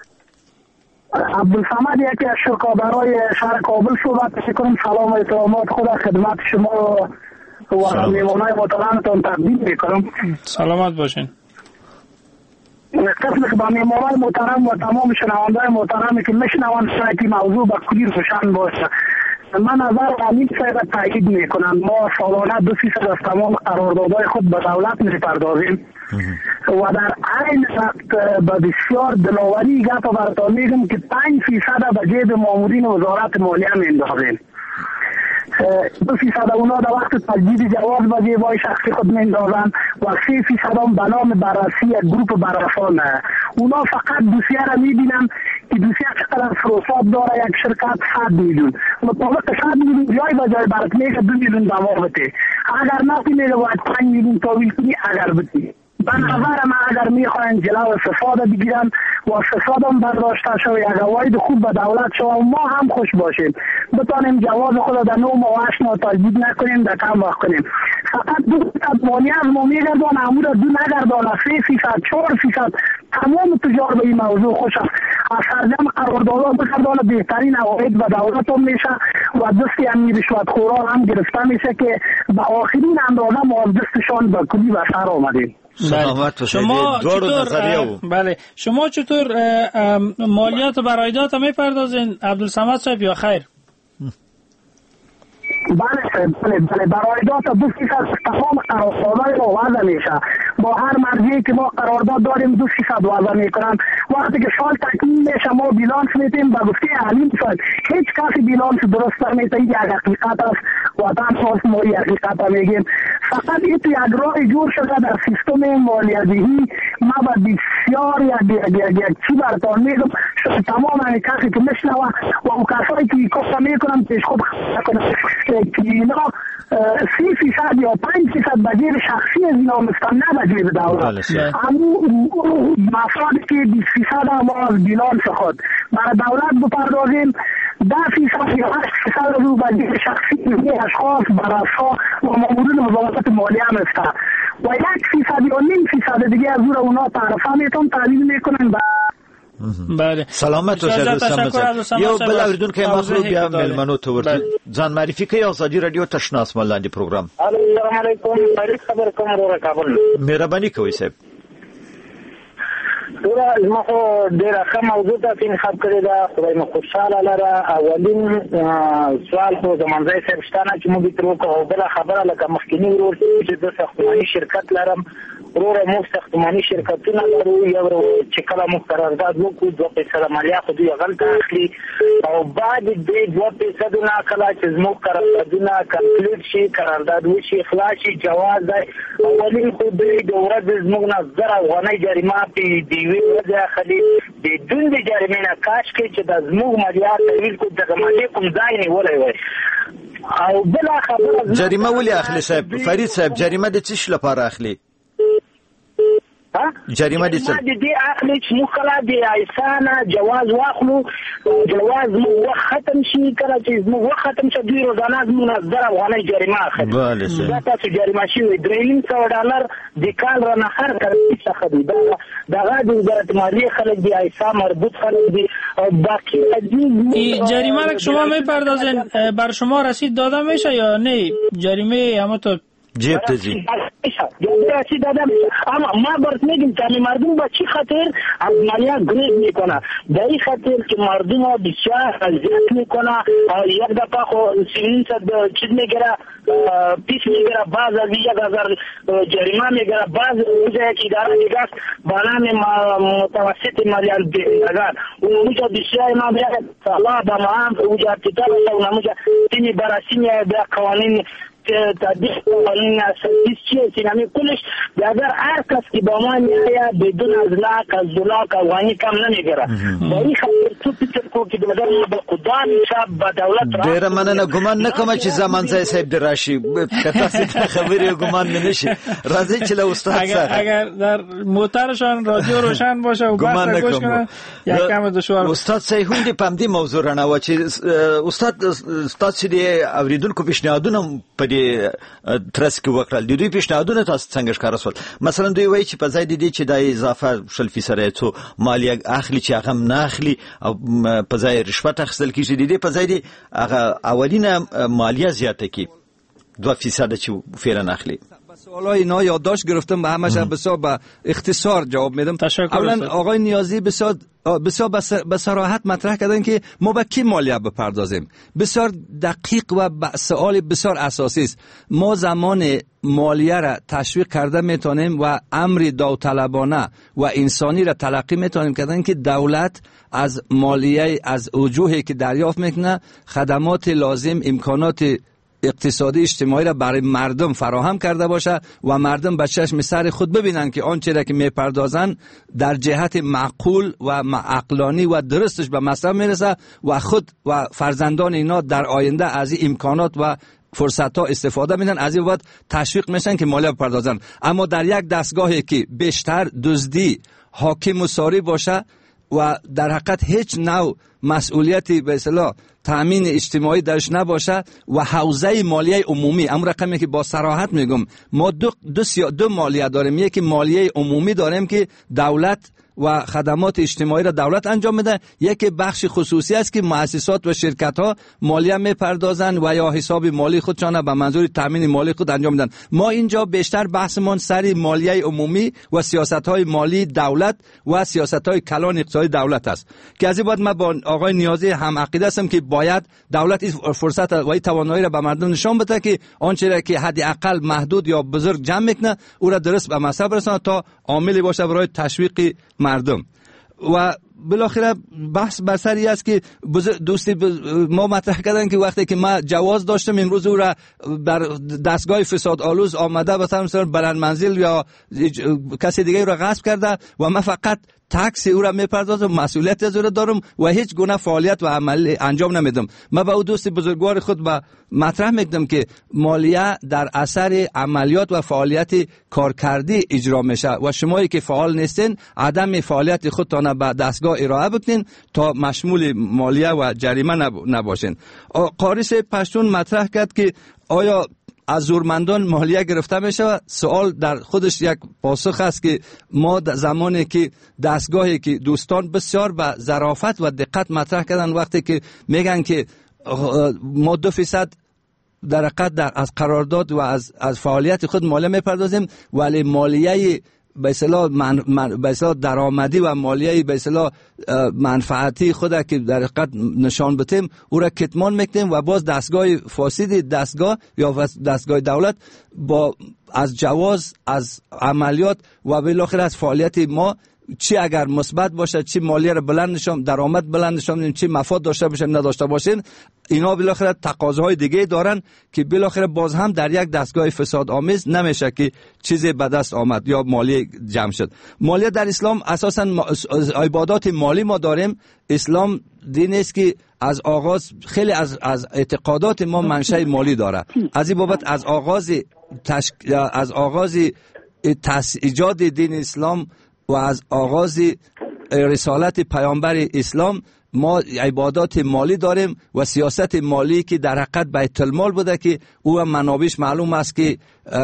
عبدالصمد یکی از شرکابرای شهر کابل صحبت می‌کنم. سلام و احترامات خود خدمت شما و میهمانان محترمتون تقدیم می‌کنم. سلامت باشین. قسم که با میهمانان محترم و تمام شنونده‌های محترمی که میشنوند شاید این موضوع به کلی روشن باشه. من نظر امین صاحب تاکید میکنم ما سالانه دو فیصد از تمام قراردادهای خود به دولت میپردازیم و در عین وقت به بسیار دلاوری گپ براتون میگم که پنج فیصد به جیب مامورین وزارت مالیه میندازیم دو فیصد اونا در وقت تجدید جواز به جیبای شخصی خود میندازن و سه فیصد هم به نام بررسی یک گروپ بررسان اونا فقط دوسیه را میبینن که دوسیه چقدر فروسات داره یک شرکت صد میلیون مطابق صد میلیون جای به جای برات میگه دو میلیون دماغ بده اگر نفی میگه باید پنج میلیون تاویل کنی اگر بده به نظر من اگر میخواین جلو فساد بگیرن و فساد هم برداشته شوه یک عواید خوب به دولت شوه و ما هم خوش باشیم بتانیم جواز خود در نو ماه و هشت ماه تجدید نکنیم در کم وقت کنیم فقط دو فیصد مالیه از ما میگردان امور دو نگردان سه فیصد چهار فیصد تمام تجار به این موضوع خوش است از سرجم قراردادها بگردان بهترین عواید به دولت هم میشه و دستی هم رشوتخوران هم گرفته میشه که به آخرین اندازه ما از دستشان به کلی به سر آمدیم. بله. شما چطور بله شما چطور مالیات بر عایدات میپردازین عبدالصمد صاحب یا خیر؟ بله بله بله در عایدات دو فیصد تمام قراردادهای ما وضع میشه. با هر مرجعی که ما قرارداد داریم دو فیصد وضع میکنن. وقتی که سال تکمیل میشه ما بیلانس میتیم به گفته علیم صاحب هیچ کسی بیلانس درست نمیته. این یک حقیقت است وطن خواست ما یک حقیقت میگیم. فقط این تو یک راه جور شده در سیستم مالیات‌دهی. ما با بسیار یک یک یک چی براتون میگم تمام این کسی که میشنوه و اون کسایی که کار میکنن پیش خود کنن که اینا سی فیصد یا پنج فیصد بجیر شخصی از اینا مستن نه بجیر دولت. اما مفاد که بیست فیصد ما از بیلانس خود برای دولت بپردازیم ده فیصد یا هشت فیصد رو بجیر شخصی اشخاص براسا و مامورین وزارت مالیه مستن و یک فیصد یا نیم فیصد دیگه از اون اونا تعرفه میتون تعلیم میکنن. بله سلامت و شد یو بل اوریدون که مخلوق بیا ملمنو تو ورته ځان معرفي کوي ازادي رادیو تشناس ملاندې پروګرام. السلام علیکم مالک خبر کوم ورو کابل. مهرباني کوي صاحب. ورا المخو ډیره ښه موضوع ته انتخاب کړی دا خدای مو خوشاله لره. اولین سوال خو د منځای صاحب شتانه چې موږ تر وکړو او بل خبره لکه مخکینی ورور چې د ساختماني شرکت لرم ورور مو ساختماني شرکتونه لرو یو چې کله مو قرارداد وکړو دوه پیسې مالیه خو دوی غلط اخلي او بعد دې دوه پیسې نه کله چې زموږ قراردادونه کمپلیټ شي قرارداد وشي خلاص شي جواز دی اولین خو دې د ورځ زموږ نه زر افغانۍ جریمه پی دی وی وځه خلی بدون د جریمه نه کاش کې چې د زموږ مالیات تحویل کو د مالیې کوم ځای نه ولای وای او بل خبره جریمه ولې اخلي صاحب فرید صاحب جریمه د څه لپاره اخلي؟ جریمه دي څه دي اخلي چې مخلا دي ایسانه جواز واخلو جواز مو وخت ختم شي کله چې مو وخت ختم شي دوی روزانه مو نظر افغاني جریمه اخلي دا تاسو جریمه شي دریم سو ډالر د کال را نه هر کړی څه دی دا دا د وزارت مالیه خلک دي ایسا مربوط خلک دي او باقی این جریمه را شما میپردازین بر شما رسید داده میشه یا نه جریمه همه تو جیب تزی رسید داده میشه اما ما برات میگیم که مردم با چی خاطر از مالیه گریز میکنه در این خاطر که مردم ها بسیار اذیت میکنه یک دفعه خو سیمین صد چیز میگره پیس میگره باز از یک هزار جریمه میگره باز اوجه یک اداره دیگه است با نام متوسط مالیه دهندگان اونموجه بسیار ما بیاید الله با ما هم اوجه ارتکاب است اونموجه تینی براسیم بیا قوانین تدبیر قوانین اساسی چیه سینامی کلش اگر هر کس که با ما میآید بدون از لاک از دولاک افغانی کم نمیگیره با این خاطر تو فکر کو که بدر با قدام شب با دولت را ډیر مننه ګمان نه کوم چې زمانځای صاحب دراشي کته ست خبرې ګمان نه نشي راځي چې له استاد اگر اگر در موترشان رادیو روشن باشه و بحث گوش کنه یکم دشوار استاد صاحب هم دې پم دې موضوع رانه و چې استاد استاد چې اوریدونکو پیشنهادونه په ترس کې وکړل د دوی پیشنهادونه تاسو څنګه ښکار شول مثلا دوی وایي چې په ځای د دې چې د اضافه شل فیصد څو مالیه اخلي چې هغه نه اخلي او په ځای رشوت اخیستل کیږي د دې په ځای د هغه اولینه مالیه زیاته کی دو فیصد چې فعلا اخلي سوالای اینا یادداشت گرفتم به همش بسیار به اختصار جواب میدم. اولا آقای نیازی بسیار بسیار به صراحت مطرح کردن که ما به کی مالیه بپردازیم. بسیار دقیق و سوال بسیار اساسی است. ما زمان مالیه را تشویق کرده میتونیم و امر داوطلبانه و انسانی را تلقی میتونیم کردن که دولت از مالیه از وجوهی که دریافت میکنه خدمات لازم امکانات اقتصادی اجتماعی را برای مردم فراهم کرده باشه و مردم به چشم سر خود ببینن که آنچه را که میپردازن در جهت معقول و عقلانی و درستش به مصرف میرسه و خود و فرزندان اینا در آینده از این امکانات و فرصت ها استفاده میدن از این وقت تشویق میشن که مالیه بپردازن. اما در یک دستگاهی که بیشتر دزدی حاکم و ساری باشه و در حقیقت هیچ نوع مسئولیتی به اصطلاح تامین اجتماعی درش نباشه و حوزه مالیه عمومی، اون رقمی که با صراحت میگم ما دو دو, دو مالیه داریم. یکی مالیه عمومی داریم که دولت و خدمات اجتماعی را دولت انجام میده، یکی بخش خصوصی است که مؤسسات و شرکت ها مالیه میپردازن و یا حساب مالی خودشان به منظور تامین مالی خود انجام میدن. ما اینجا بیشتر بحثمون سر مالیه عمومی و سیاست های مالی دولت و سیاست های کلان اقتصادی دولت است که از این بعد ما با آقای نیازی هم عقیده هستم که باید دولت این فرصت و این توانایی را به مردم نشان بده که آنچه را که حداقل محدود یا بزرگ جمع میکنه او را درست به مصرف برسانه تا عاملی باشه برای تشویق مردم. و بالاخره بحث بر سری است که دوستی ما مطرح کردن که وقتی که ما جواز داشتم امروز او را بر دستگاه فساد آلوز آمده مثلا بلند منزل یا کسی دیگه را غصب کرده و ما فقط تاکسی او را میپردازم، مسئولیت از او را دارم و هیچ گونه فعالیت و عمل انجام نمیدم. من با او دوست بزرگوار خود با مطرح میکردم که مالیه در اثر عملیات و فعالیت کارکردی اجرا میشه و شمایی که فعال نیستین عدم فعالیت خودتان به دستگاه ارائه بکنین تا مشمول مالیه و جریمه نباشین. قاریس پشتون مطرح کرد که آیا از زورمندان مالیه گرفته میشه و سوال در خودش یک پاسخ است که ما زمانی که دستگاهی که دوستان بسیار به ظرافت و دقت مطرح کردن وقتی که میگن که ما دو فیصد در حقیقت در از قرارداد و از از فعالیت خود مالیه میپردازیم ولی مالیه به اصطلاح من, من به اصطلاح درآمدی و مالیه به اصطلاح منفعتی خود که در حقیقت نشان بدیم او را کتمان میکنیم و باز دستگاه فاسد دستگاه یا دستگاه دولت با از جواز از عملیات و بالاخره از فعالیت ما چی اگر مثبت باشه چی مالیه را بلند نشون درآمد بلند نشون چی مفاد داشته باشه نداشته باشین اینا بالاخره تقاضاهای دیگه دارن که بالاخره باز هم در یک دستگاه فساد آمیز نمیشه که چیزی به دست آمد یا مالی جمع شد. مالیه در اسلام اساسا عبادات مالی ما داریم. اسلام دین است که از آغاز خیلی از از اعتقادات ما منشأ مالی داره. از این بابت از آغاز تشک... از آغاز ایجاد دین اسلام و از آغاز رسالت پیامبر اسلام ما عبادات مالی داریم و سیاست مالی که در حقیقت بیت المال بوده که او منابعش معلوم است که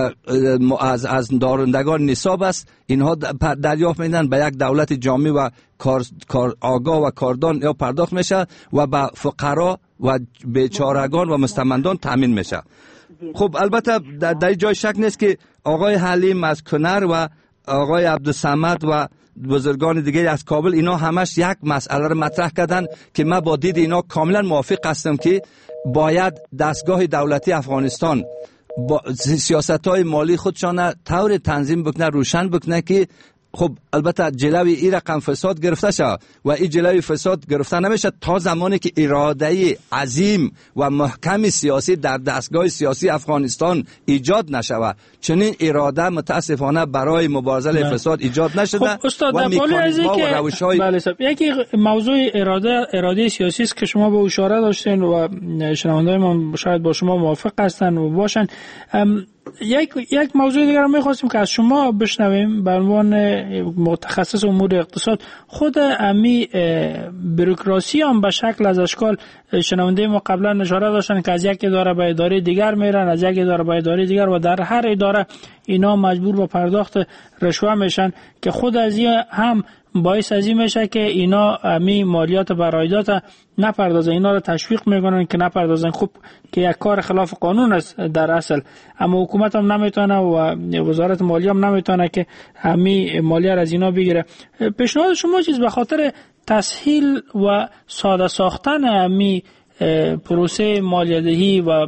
از از دارندگان نصاب است. اینها دریافت میدن به یک دولت جامع و کار, کار آگاه و کاردان یا پرداخت میشه و به فقرا و بیچارگان و مستمندان تامین میشه. خب البته در, در جای شک نیست که آقای حلیم از کنر و آقای عبدالصمد و بزرگان دیگه از کابل اینا همش یک مسئله رو مطرح کردن که من با دید اینا کاملا موافق هستم که باید دستگاه دولتی افغانستان با سیاست‌های مالی خودشان طور تنظیم بکنه روشن بکنه که خب البته جلوی این رقم فساد گرفته شد و این جلوی فساد گرفته نمیشه تا زمانی که اراده عظیم و محکم سیاسی در دستگاه سیاسی افغانستان ایجاد نشود. چنین اراده متاسفانه برای مبارزه فساد ایجاد نشده. خب استاد در بالا از اینکه روشهای... بله صاحب یکی موضوع اراده اراده سیاسی است که شما به اشاره داشتین و شنونده‌های ما شاید با شما موافق هستن و باشن. یک یک موضوع دیگر رو می‌خواستیم که از شما بشنویم به عنوان متخصص امور اقتصاد. خود امی بوروکراسی هم به شکل از اشکال شنونده ما قبلا اشاره داشتن که از یک اداره به اداره دیگر میرن، از یک اداره به اداره دیگر و در هر اداره اینا مجبور به پرداخت رشوه میشن که خود از این هم باعث از این میشه که اینا امی مالیات بر عایدات نپردازن، اینا رو تشویق میکنن که نپردازن. خب که یک کار خلاف قانون است در اصل، اما حکومت هم نمیتونه و وزارت مالیه هم نمیتونه که امی مالیه را از اینا بگیره. پیشنهاد شما چیز به خاطر تسهیل و ساده ساختن امی پروسه مالیه‌دهی و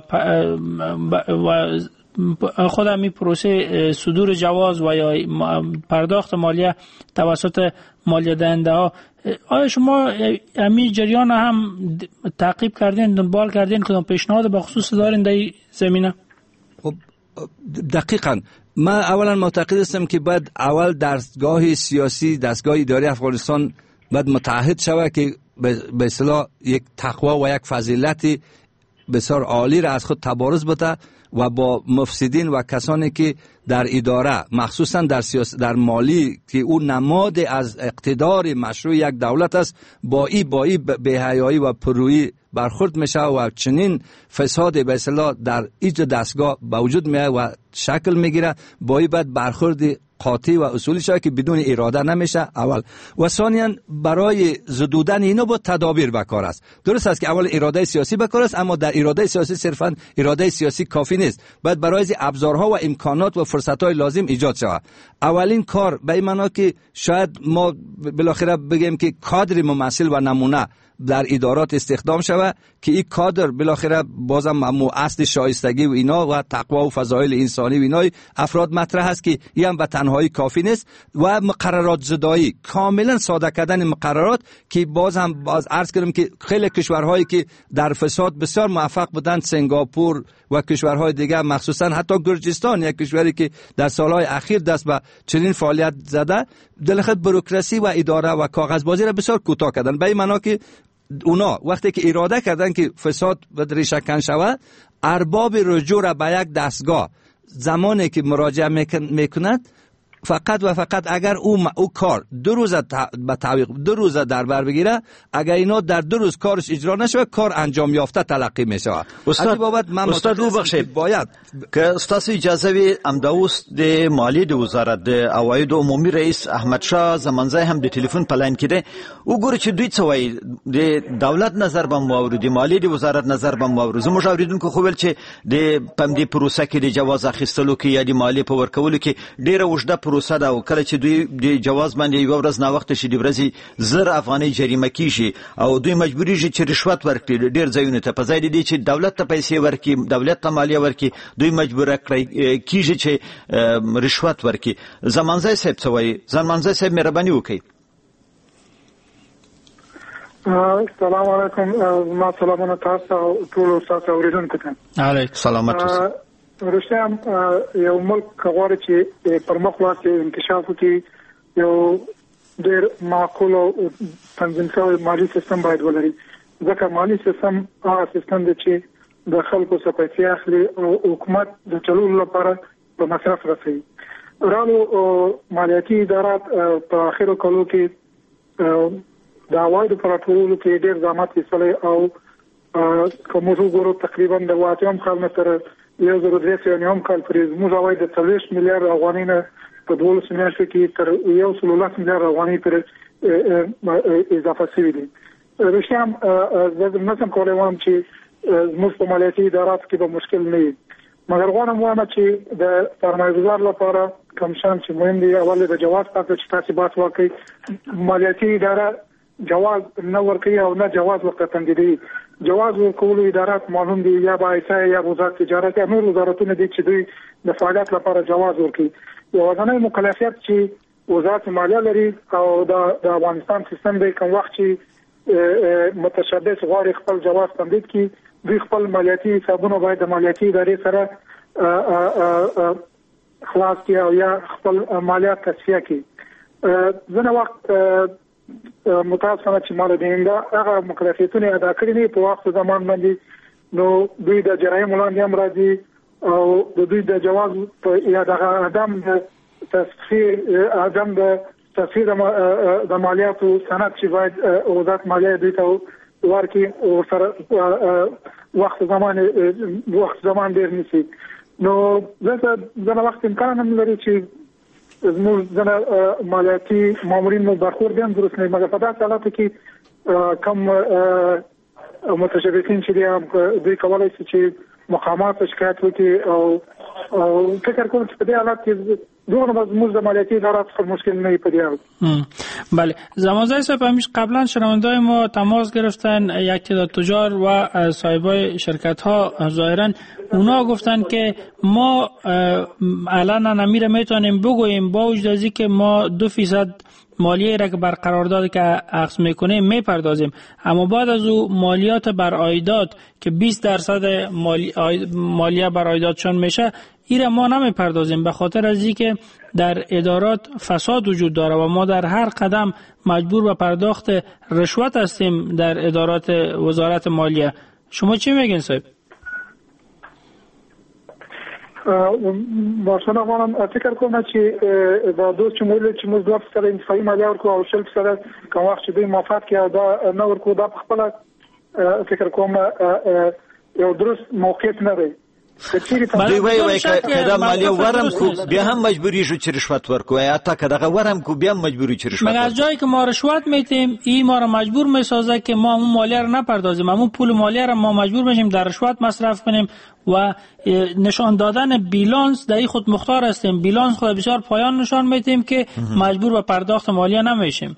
و خود امی پروسه صدور جواز و یا پرداخت مالیه توسط مالیه دهنده ها، آیا شما امی جریان هم تعقیب کردین، دنبال کردین، کدام پیشنهاد به خصوص دارین در این زمینه؟ خب دقیقاً من اولا معتقد هستم که باید اول دستگاه سیاسی دستگاه اداری افغانستان باید متعهد شود که به اصطلاح یک تقوا و یک فضیلت بسیار عالی را از خود تبارز بده و با مفسدین و کسانی که در اداره مخصوصا در سیاست در مالی که اون نماد از اقتدار مشروع یک دولت است با ای با ای بی‌حیایی و پرویی برخورد میشه و چنین فساد به اصطلاح در ایج دستگاه به وجود میاد و شکل میگیره. با ای بعد برخورد قاطع و اصولی شده که بدون اراده نمیشه اول و ثانیاً برای زدودن اینو با تدابیر بکار است. درست است که اول اراده سیاسی بکار است، اما در اراده سیاسی صرفاً اراده سیاسی کافی نیست، باید برای ابزارها و امکانات و فرصت‌های لازم ایجاد شود. اولین کار به این معنا که شاید ما بالاخره بگیم که کادر ممثل و نمونه در ادارات استخدام شود که این کادر بالاخره بازم مو اصل شایستگی و اینا و تقوا و فضایل انسانی و اینای افراد مطرح است که این هم به تنهایی کافی نیست و مقررات زدایی کاملا ساده کردن مقررات که باز هم باز عرض کردم که خیلی کشورهایی که در فساد بسیار موفق بودند، سنگاپور و کشورهای دیگه، مخصوصا حتی گرجستان یک کشوری که در سالهای اخیر دست به چنین فعالیت زده، بالاخره بوروکراسی و اداره و کاغذبازی را بسیار کوتاه کردن. به این معنا که اونا وقتی که اراده کردن که فساد و ریشه کن شود، ارباب رجوع را به یک دستگاه زمانی که مراجعه میکند فقط و فقط اگر او او کار دو روز به تعویق دو روز در بر بگیره، اگر اینا در دو روز کارش اجرا نشه کار انجام یافته تلقی میشه. استاد بابت من استاد رو بخشید باید که استاد اجازه وی امداوس د مالی د وزارت د عواید عمومي رئیس احمد شاه زمانځای هم د ټلیفون پلاین کړي وګورئ چې دوی څه وایي د دولت نظر بم واوري د مالی د وزارت نظر بم واوري. زموږ اوریدونکو خو ول چې د پم دی پروسه کې د جواز اخیستلو کې یا د مالی په ورکولو کې ډیره وشده پروسه ده او کله چې دوی د جواز باندې یو ورځ نه وخت شي د ورځې زر افغاني جریمه کیږي او دوی مجبوری شي چې رشوت ورکړي ډیر ځایونه ته، په ځای دي چې دولت ته پیسې ورکړي، دولت ته مالیه ورکړي، دوی مجبور کړی کیږي چې رشوت ورکړي. زمانځای صاحب څه وایي؟ زمانځای صاحب مهرباني وکړئ. السلام علیکم. ما سلامونه تاسو او ټول تاسو اوریدونکو ته. علیکم سلامات اوسئ. رښتیا یو ملک غواړي چې پر مخ ولاړ انکشاف وکړي، یو ډېر معقول او تنظیم شوی مالی سیستم باید ولري، ځکه مالی سیستم هغه سیستم دی چې د خلکو څخه پیسې اخلي او حکومت د چلولو لپاره په مصرف رسوي. رالو مالیاتي ادارات په اخرو کلو کې د عوایدو په راټولولو کې ډېر زحمت ایستلی او که موږ وګورو تقریبا د اووه اتم کال نه تر یو زر درې سوه نهم کال پورې زموږ عواید د څلوېښت میلیارډ افغانۍ نه په دولسو میاشتو کې تر یو سل لس میلیارډ افغانۍ پورې اضافه شوي دي. رښتیا هم زه نه شم کولی وایم چې زموږ په مالیاتي اداراتو کې به مشکل نه وي، مګر غواړم وایم چې د سرمایه‌ګزار لپاره کوم شیان چې مهم دي، اول د جواز په اړه چې تاسو بحث وکړئ. مالیاتي اداره جواز نه ورکوي او نه جواز ورته تمدیدوي. جواز ورکولو ادارات معلوم دي، یا به ایسا یا وزارت تجارت یا نور وزارتونه دي چې دوی د فعالیت لپاره جواز ورکوي. یوازینی مکلفیت چې وزارت مالیه لري او د افغانستان سیستم دی، کوم وخت چې متشبث غواړي خپل جواز تمدید کړي، دوی خپل مالیاتي حسابونه باید د مالیاتي ادارې سره خلاص کړي او یا خپل مالیات تصفیه کړي. ځینې وخت متاسفانه چې مال دینده هغه مکلفیتونه ادا کړي نه په وخت زمان باندې، نو دوی د جرایمو لاندې هم راځي او د دوی د جواز یا د عدم د تصفیه عدم د تصفیه د مالیاتو سند چې باید وزارت مالیه دوی ته ورکړي او سره وخت زمان وخت زمان ډېر نیسي. نو ځکه ځینې وخت امکان هم لري چې زموږ ځنه مالیاتي مامورین مو برخورد هم درست نه، مګر په داسې حالاتو کې کم متشبثین چې دي دوی کولی شي چې مقامات شکایت وکړي او فکر کوم چې په دې حالت کې دونه زموږ د مالیاتي ادارات څخه مشکل نه وي په دې حال. بله، زمانځای صاحب همیش قبلا شنونده‌های ما تماس گرفتن، یک تعداد تجار و صاحبای شرکت ها ظاهرا اونا گفتن که ما الان نمیره میتونیم بگوییم با وجود از اینکه ما دو فیصد مالیه را که بر قرارداد که عقد میکنیم میپردازیم، اما بعد از او مالیات بر عایدات که بیست درصد مالی... مالیه بر عایداتشون میشه ایره ما نمیپردازیم، به خاطر از اینکه در ادارات فساد وجود داره و ما در هر قدم مجبور به پرداخت رشوت هستیم در ادارات وزارت مالیه. شما چی میگین صاحب؟ باشون غواړم فکر کوم چې دا دوست چې موږ چې موږ دوه فیصد انتفاعي مالیه ورکو او شل فیصد کوم وخت چې دوی موافقت کړي دا نه ورکو دا په خپل فکر کوم یو درست موقعیت نه دی. دوی وایي وایي که دا مالیه ورم کو بیا هم مجبوری شو چې رشوت ورکو یا تا که دغه ورم کو بیا مجبوری چې رشوت. مگر از جایی که ما رشوت میتیم این ما رو مجبور میسازه که ما اون مالیه رو نپردازیم، اون پول مالیه رو ما مجبور میشیم در رشوت مصرف کنیم و نشان دادن بیلانس در این خود مختار هستیم. بیلانس خود بسیار پایان نشان میدیم که مجبور به پرداخت مالیه نمیشیم.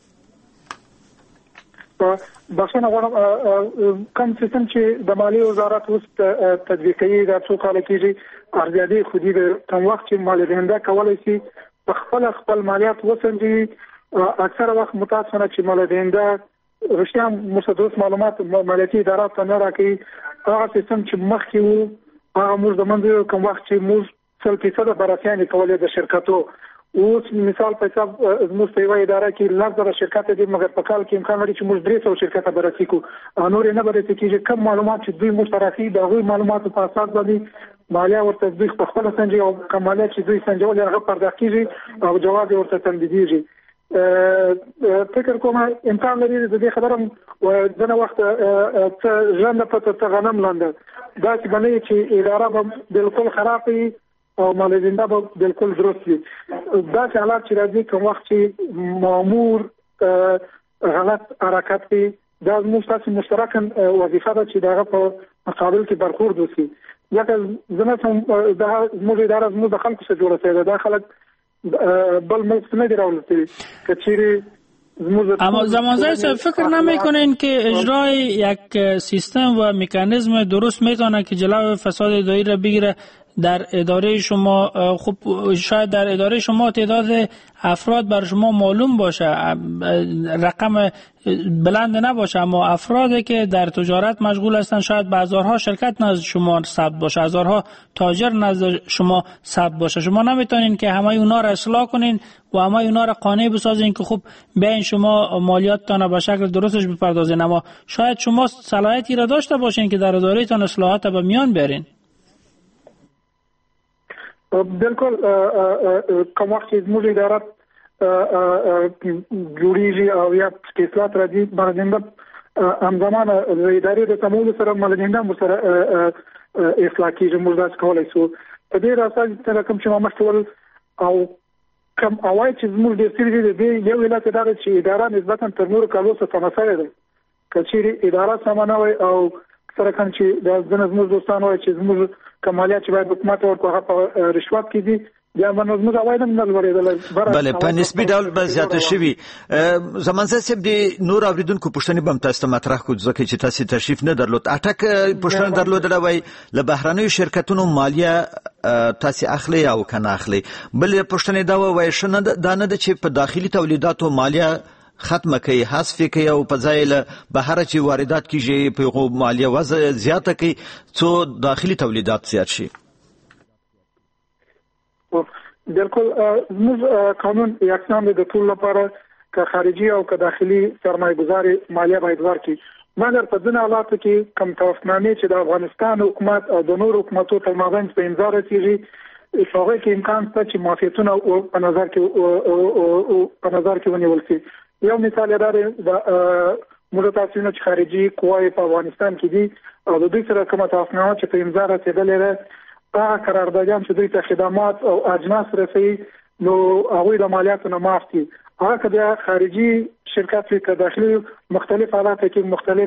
بخښنه غواړم کوم سیستم چې د مالیې وزارت اوس تطبیق کوي دا څو کاله کېږي ارزیابي خودي د کوم وخت چې مالیه دهنده کولی شي په خپل خپل مالیات وسنجوي. اکثره وخت متاسفانه چې مالیه دهنده رښتیا مستدرس معلومات مالیاتي ادارات ته نه راکوي. هغه سیستم چې مخکې وو هغه موږ د منځ کوم وخت چې موږ سل فیصده براسیانې کولې د شرکتو اوس مثال په حساب زموږ په یوه اداره کې لس زره شرکت دي مګر په کال کې امکان لري چې موږ درې سوه شرکته بررسي کړو. نور یې نه بررسي کېږي. کوم معلومات چې دوی موږ ته راکوي د هغوی معلوماتو په اساس باندې مالیه ورته دوی پخپله سنجوي او کوم مالیه چې دوی سنجولې هغه پرداخت کېږي او جواب یې ورته تمدیدېږي. فکر کوم امکان لري د دې خبره ځینې وخت څه ژرنده پته څه غنم لانده داسې به نه وي چې اداره به بالکل خراب وي او مالیه دهنده به بالکل درست وي. داسې حالات چې راځي کوم وخت چې مامور غلط حرکت کوي دا زموږ ستاسې مشترکه وظیفه ده چې د هغه په مقابل کې برخورد وشي. ځکه زه نه شم دا زموږ اداره زموږ د خلکو څخه جوړه شوې ده. دا خلک بل ملک نه دی راوړل که چیرې اما زمانزای فکر نمیکنین که اجرای یک سیستم و مکانیزم درست میتونه که جلو فساد اداری را بگیره؟ در اداره شما خب شاید در اداره شما تعداد افراد بر شما معلوم باشه، رقم بلند نباشه، اما افرادی که در تجارت مشغول هستن شاید به هزارها شرکت نزد شما ثبت باشه، هزارها تاجر نزد شما ثبت باشه. شما نمیتونین که همه اونا را اصلاح کنین و همه اونا را قانع بسازین که خب بیاین شما مالیاتتان به شکل درستش بپردازین، اما شاید شما صلاحیتی را داشته باشین که در ادارهتان اصلاحات به میان بیارین. بالکل کوم وخت چې زموږ اداره جوړیږي او یا اصلاحات راځي باندې همزمانه د ادارې د تمول سره ملګرین سره اصلاح کیږي. موږ داس کولای شو په دې راځي چې کوم چې ما مشتول او کوم اوای چې زموږ د سری د یو ولایت اداره چې اداره نسبتا تر نور کالو څخه تناسب ده کچېری اداره سمانه وي او سره کوم چې د زموږ دوستانو وي چې زموږ کمالیات چې باید حکومت ورکو هغه په رشوت کې دي بیا باندې زموږ عواید هم نه لوړېدل. بله په نسبي ډول به زیاته شوي. زمانزه صاحب د نور اوریدونکو پوښتنې به هم تاسو ته مطرح کړو ځکه چې تاسو تشریف نه درلود. اټک پوښتنه درلودله وای له بهرنیو شرکتونو مالیه تاسو اخلي او کنه اخلي. بل پوښتنه دا وای شنه دا نه چې په داخلي تولیداتو مالیه ختمه کوي، حذف کوي او په ځای له بهر چې واردات کیږي په مالیه وضع زیاته کوي څو داخلي تولیدات زیات شي. بالکل موږ قانون یکسان د ټول لپاره که خارجي او که داخلي سرمایه‌گذاري مالیه باید ورکړي. مګر په ځینو حالاتو کې کوم توافقنامې چې د افغانستان حکومت او د نورو حکومتونو تر مابین په امضا رسیږي هغه کې امکان شته چې معافیتونه په نظر کې په نظر کې ونیول شي. یو مثال دا دی د موږ تاسو نه چې خارجي قواوې په افغانستان کې دي او د دوی سره کومه توافقنامه چې په امضا رسیدلې ده هغه قراردادیان چې دوی ته خدمات او اجناس رسوي نو هغوی د مالیاتو نه معاف دي. هغه که بیا خارجي شرکت وي که داخلي مختلف حالات کې مختلف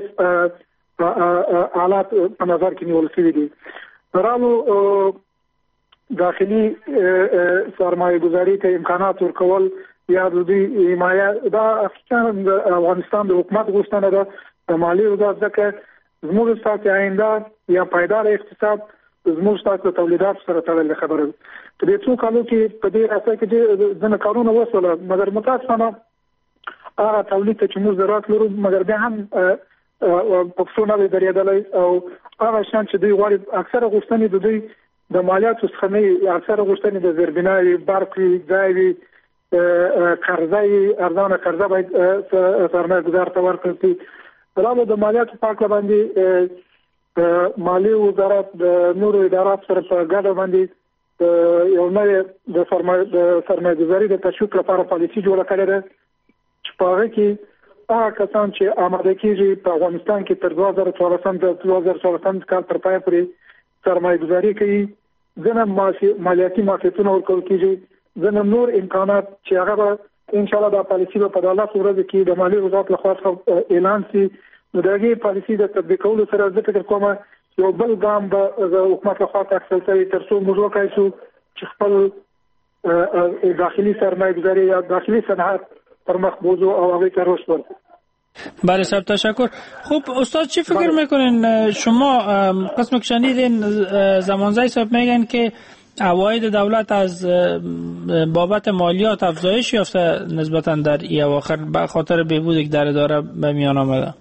حالات په نظر کې نیول شوي دي. برالو داخلي سرمایه گذاری ته امکانات ورکول یا د دوی حمایه دا افغانستان د افغانستان د حکومت غوښتنه ده د مالیې وزارت ځکه زموږ ستاسو آینده یا پایدار اقتصاد زموږ ستاسو تولیدات سره تړلې خبره ده. په دې څو کالو کې په دې راځي چې ځنه کارونه وسوله مګر متاسفانه هغه تولید ته چې موږ ضرورت لرو مګر بیا هم پښتون درېدلې او هغه شان چې دوی غواړي اکثره غوښتنې د دوی د مالیاتو څخه نه اکثره غوښتنې د زیربناوي برقي ځایوي قرضې ارزانه قرضه باید سرمایه گذار ته ورکړي. راو د مالیاتو پاک باندې مالی وزارت د نورو ادارات سره په ګډه باندې یو نوې د سرمایه‌ګذاري د تشویق لپاره پالیسي جوړه کړې ده چې په هغه کې هغه کسان چې آماده کېږي په افغانستان کې تر دوه زره څوارلسم د دوه زره څوارلسم کال تر پایه پورې سرمایه‌ګذاري کوي، ځینې مالیاتي معافیتونه ورکول کېږي، ځینې نور امکانات چې هغه به انشاءالله دا پالیسي به په دولت ورځ کې د مالیې وزارت لخوا څخه اعلان شي. نو د هغې پالیسي د تطبیقولو سره زه فکر کوم یو بل ګام به د حکومت لخوا اخیستل شوی تر څو موږ وکړای شو چې خپل داخلي سرمایه‌گذاری یا داخلی صنعت پر مخ بوزو او هغه ته رشد ورکړو. بله صاحب تشکر. خوب استاد چی فکر میکنین شما؟ قسم که شنیدین زمانزای صاحب میگن که عواید دولت از بابت مالیات افزایش یافته نسبتا در ای اواخر به خاطر بهبود که در اداره به میان آمده.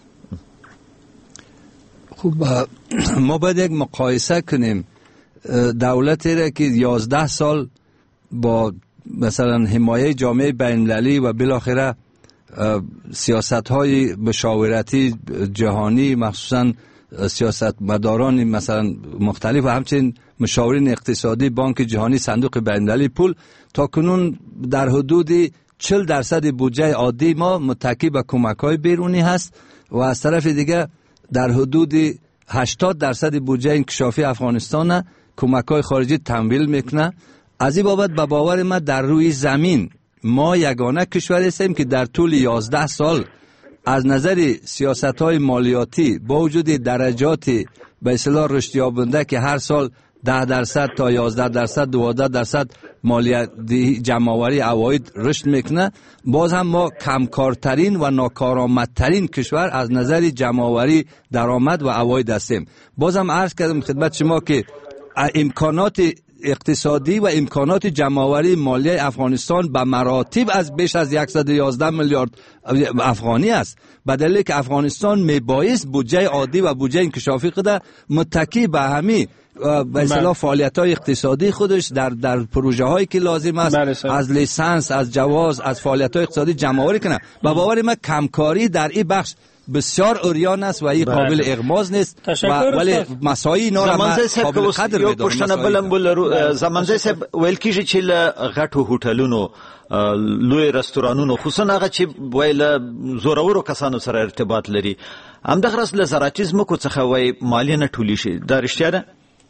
خوب ما باید یک مقایسه کنیم دولتی را که یازده سال با مثلا حمایه جامعه بین‌المللی و بالاخره سیاست های مشاورتی جهانی مخصوصا سیاست مداران مثلا مختلف و همچنین مشاورین اقتصادی بانک جهانی صندوق بین‌المللی پول تا کنون در حدود چهل درصد بودجه عادی ما متکی به کمک‌های بیرونی هست و از طرف دیگه در حدود هشتاد درصد بودجه انکشافی افغانستان کمک‌های خارجی تمویل میکنه. از این بابت به باور ما در روی زمین ما یگانه کشوری هستیم که در طول یازده سال از نظر سیاست‌های مالیاتی با وجود درجات به اصطلاح رشد یابنده که هر سال ده درصد تا یازده درصد دوازده درصد مالیاتی جمع‌آوری عواید رشد میکنه، باز هم ما کمکارترین و ناکارآمدترین کشور از نظر جمع‌آوری درآمد و عواید هستیم. باز هم عرض کردم خدمت شما که امکانات اقتصادی و امکانات جمع‌آوری مالی افغانستان به مراتب از بیش از صد و یازده میلیارد افغانی است، به دلیل که افغانستان میبایست بودجه عادی و بودجه انکشافی خود متکی به همین به اصطلاح فعالیت‌های اقتصادی خودش در در پروژه‌هایی که لازم است از لیسانس، از جواز، از فعالیت‌های اقتصادی جمع‌آوری کنه. به باور من کمکاری در این بخش بسیار اوریان است و این قابل اغماز نیست و ولی مسایی اینا را قابل قدر میدونم. یو پښتنه بلم بل زمانځي صاحب ویل کیږي چې له غټو هوټلونو لوی رستورانونو خصوصا هغه چې ویل زورورو کسانو سره ارتباط لري همدغه راس له زراعتي ځمکو څخه وای مالیه نه ټولی شي. دا رښتیا ده؟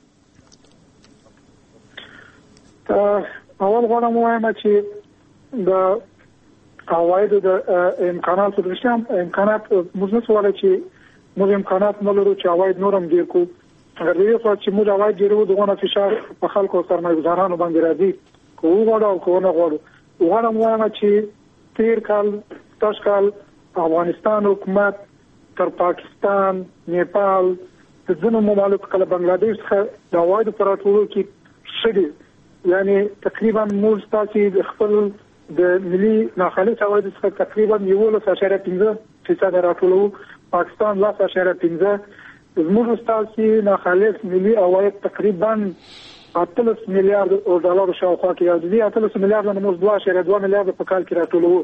اول غواړم وایم چې د عوایدو د امکاناتو د رښتیا امکانات موږ نه سواله چې موږ امکانات نه لرو چې عواید نور هم ډېر کړو. اگر د یو څه چې موږ عواید ډېرو دغونه فشار په خلکو سرمایه‌ګذارانو باندې راځي که وغواړو او که ونه غواړو. غواړم وایم چې تېر کال تاسو کال افغانستان حکومت تر پاکستان، نیپال د ځینو ممالکو کله بنگلادیش څخه د عوایدو په راټولولو کې ښه دي. یعنی تقریبا موږ تاسو خپل د ملي ناخالص عوایدو څخه تقریبا یولس اعشاریه پنځه فیصد راټولو، پاکستان لس اعشاریه پنځه، زموږ تاسو ناخالص ملي عواید تقریبا اتلس میلیارډ ډالر شاوخوا کې راځي. اتلس میلیارډ نه موږ دوه اعشاریه دوه میلیارډ په کال کې راټولو.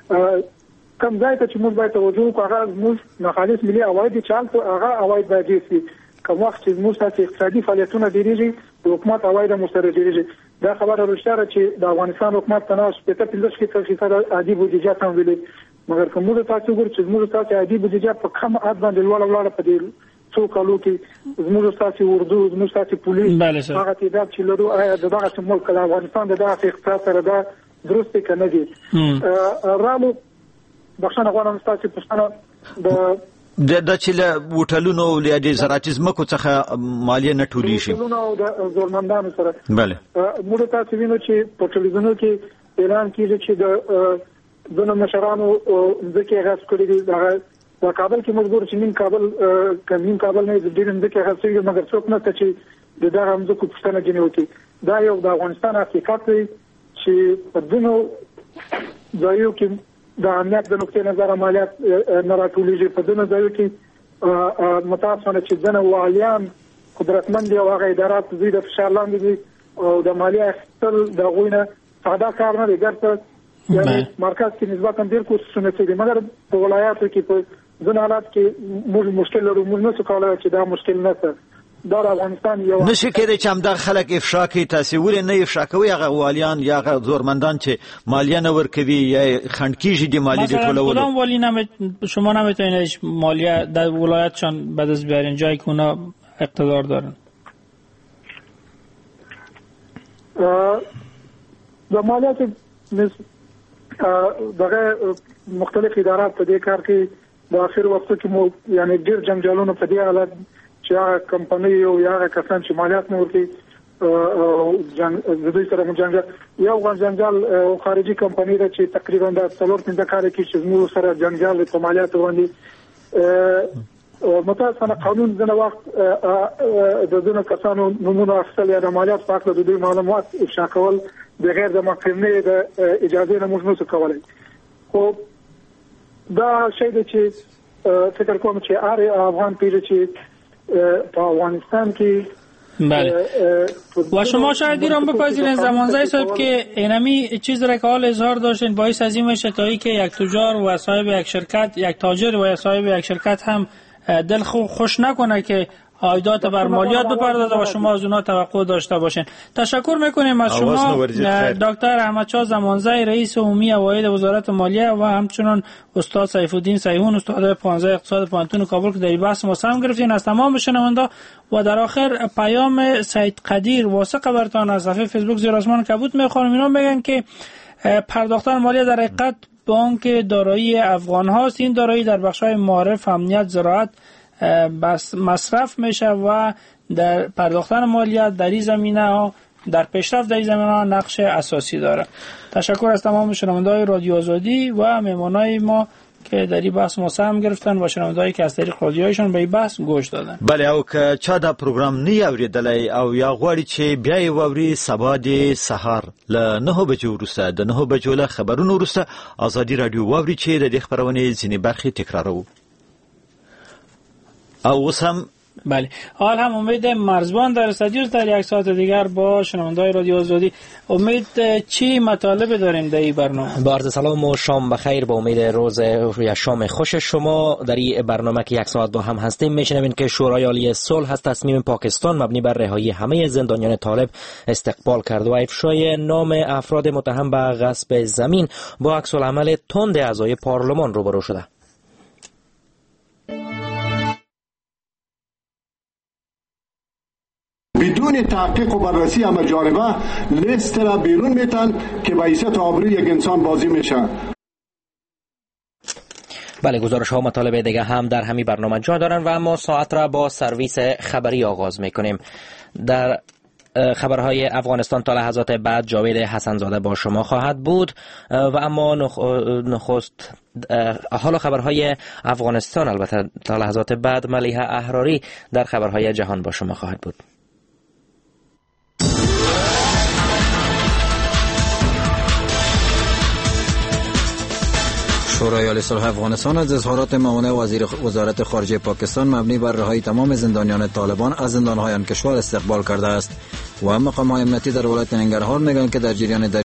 کم ځای ته چې موږ باید توجه وکړو هغه موږ ناخالص ملي عواید چې چالت هغه عواید باید ډېر کوم وخت چې موږ تاسو اقتصادي فعالیتونه ډېریږي د حکومت عواید هم سره ډېریږي. دا خبره رښتیا چې د افغانستان حکومت تناس په پنځه فیصد عادي بودیجه تمویلي، مګر کوم د تاسو ګور چې موږ تاسو عادي بودیجه په کم عدد باندې لوړ لوړ په دې څو کالو کې زموږ تاسو اردو زموږ تاسو پولیس هغه تعداد چې لرو آیا دغه ملک د افغانستان د دغه اقتصاد سره دا درست کنه دي. رالو بخښنه غواړم تاسو پښتنه د د چې له هوټلونو یا د زراعتي ځمکو څخه مالیه نه ټولی شي. هوټلونو او د زورمندانو سره بله موږ تاسو وینو چې په ټلویزیونو کې اعلان کیږي چې د دونو مشرانو ځکه غاښ کړی دي. د کابل کې مجبور چې نیم کابل کمین کابل نه د ډیر ځکه غاښ کړی مګر څوک نه چې د دغه ځکه پښتنه جنوتي دا یو د افغانستان حقیقت دی چې په دونو ځایو کې د امنیت د نقطې نظر مالیات نه راټولیږي. په دغه ځایو کې متاسفانه چې ځنه والیان قدرتمند دي او هغه ادارات زیات فشار لاندې دي او د مالیه اخیستل د غوینه ساده کار نه دی. ګرځي یعنی مرکز کې نسبتا ډېر کوششونه کوي مګر په ولایاتو کې په ځنه حالات کې موږ مشکل لرو، موږ نه څه کولای چې دا مشکل نه څه دا افغانستان یو نشي کېدای چې همدا خلک افشا کوي. تاسو ولې نه افشا کوي هغه والیان یا هغه زورمندان چې مالیه نه ورکوي یا خنډ کیږي د مالیې د ټولولو؟ کدام والی نمی... شما نمیتونید مالیه در ولایتشان به دست بیارین جایی که اونا اقتدار دارن؟ د مالیات دغه مختلف ادارات په دې کار کې د اخر وختو کې مو یعنی ډیر جنجالونه په دې حالت چې هغه کمپنۍ او هغه کسان چې مالیات نه ورکوي د دوی سره مو جنجال یو غن جنجال خارجي کمپنۍ ده چې تقریبا د څلور پنځه کال کې چې موږ سره جنجال په مالیات باندې متاسفانه قانون ځنه وخت د دونه کسانو نمونه اخیستل یا د مالیات په اړه د دوی معلومات افشا کول بغیر د محکمې د اجازه نه موږ نشو کولای. خو دا شی دی چې فکر کوم چې هر افغان پیری چې په افغانستان کې بله و شما شاید ایران بپذیرین زمانزای صاحب که اینمی چیز را که حال اظهار داشتین باعث از این میشه تا ای که یک تجار و صاحب یک شرکت یک تاجر و صاحب یک شرکت هم دل خوش نکنه که عایدات بر مالیات بپردازه و شما از اونها توقع داشته باشین. تشکر میکنیم از شما دکتر احمدشاه زمانزای رئیس عمومی عواید وزارت مالیه و همچنین استاد سیف الدین سیحون استاد پانزده اقتصاد پانتون کابل که در بحث ما سهم گرفتین. از تمام شنونده و در آخر پیام سید قدیر واسق برتان از صفحه فیسبوک زیر آسمان کبوت میخوانم. اینا میگن که پرداختن مالیه در حقیقت بانک دارایی افغان هاست. این دارایی در بخش‌های معارف، امنیت، زراعت بس مصرف میشه و در پرداختن مالیات در این زمینه ها در پیشرفت در این زمینه ها نقش اساسی داره. تشکر از تمام شنونده‌های رادیو آزادی و مهمانای ما که در این بحث مساهم گرفتن و شنونده‌ای که از طریق رادیوهایشان به این بحث گوش دادن. بله او که چا دا پروګرام نه اوریدلای او یا غواړي چې بیا یې ووري سبا د سحر ل نه بجو وروسته د نه بجو له خبرونو وروسته آزادي رادیو ووري چې د خبرونه ځینې برخې تکرارو. او هم بله حال هم امید مرزبان در استودیو در یک ساعت دیگر با شنونده‌های رادیو آزادی. امید چی مطالب داریم در این برنامه؟ با عرض سلام و شام بخیر. با امید روز یا شام خوش شما در این برنامه که یک ساعت با هم هستیم میشنوین که شورای عالی صلح از تصمیم پاکستان مبنی بر رهایی همه زندانیان طالب استقبال کرد و افشای نام افراد متهم به غصب زمین با عکس العمل تند اعضای پارلمان روبرو شده. بدون تحقیق و بررسی همه جانبه لیست را بیرون میتن که به حیثیت آبروی یک انسان بازی میشه. بله گزارش ها و مطالب دیگه هم در همین برنامه جا دارن و اما ساعت را با سرویس خبری آغاز میکنیم. در خبرهای افغانستان تا لحظات بعد جاوید حسنزاده با شما خواهد بود و اما نخست حالا خبرهای افغانستان البته تا لحظات بعد ملیحه احراری در خبرهای جهان با شما خواهد بود. شورای عالی صلح افغانستان از اظهارات معاون وزیر وزارت خارجه پاکستان مبنی بر رهایی تمام زندانیان طالبان از زندان‌های آن کشور استقبال کرده است و مقام‌های امنیتی در ولایت ننگرهار میگویند که در جریان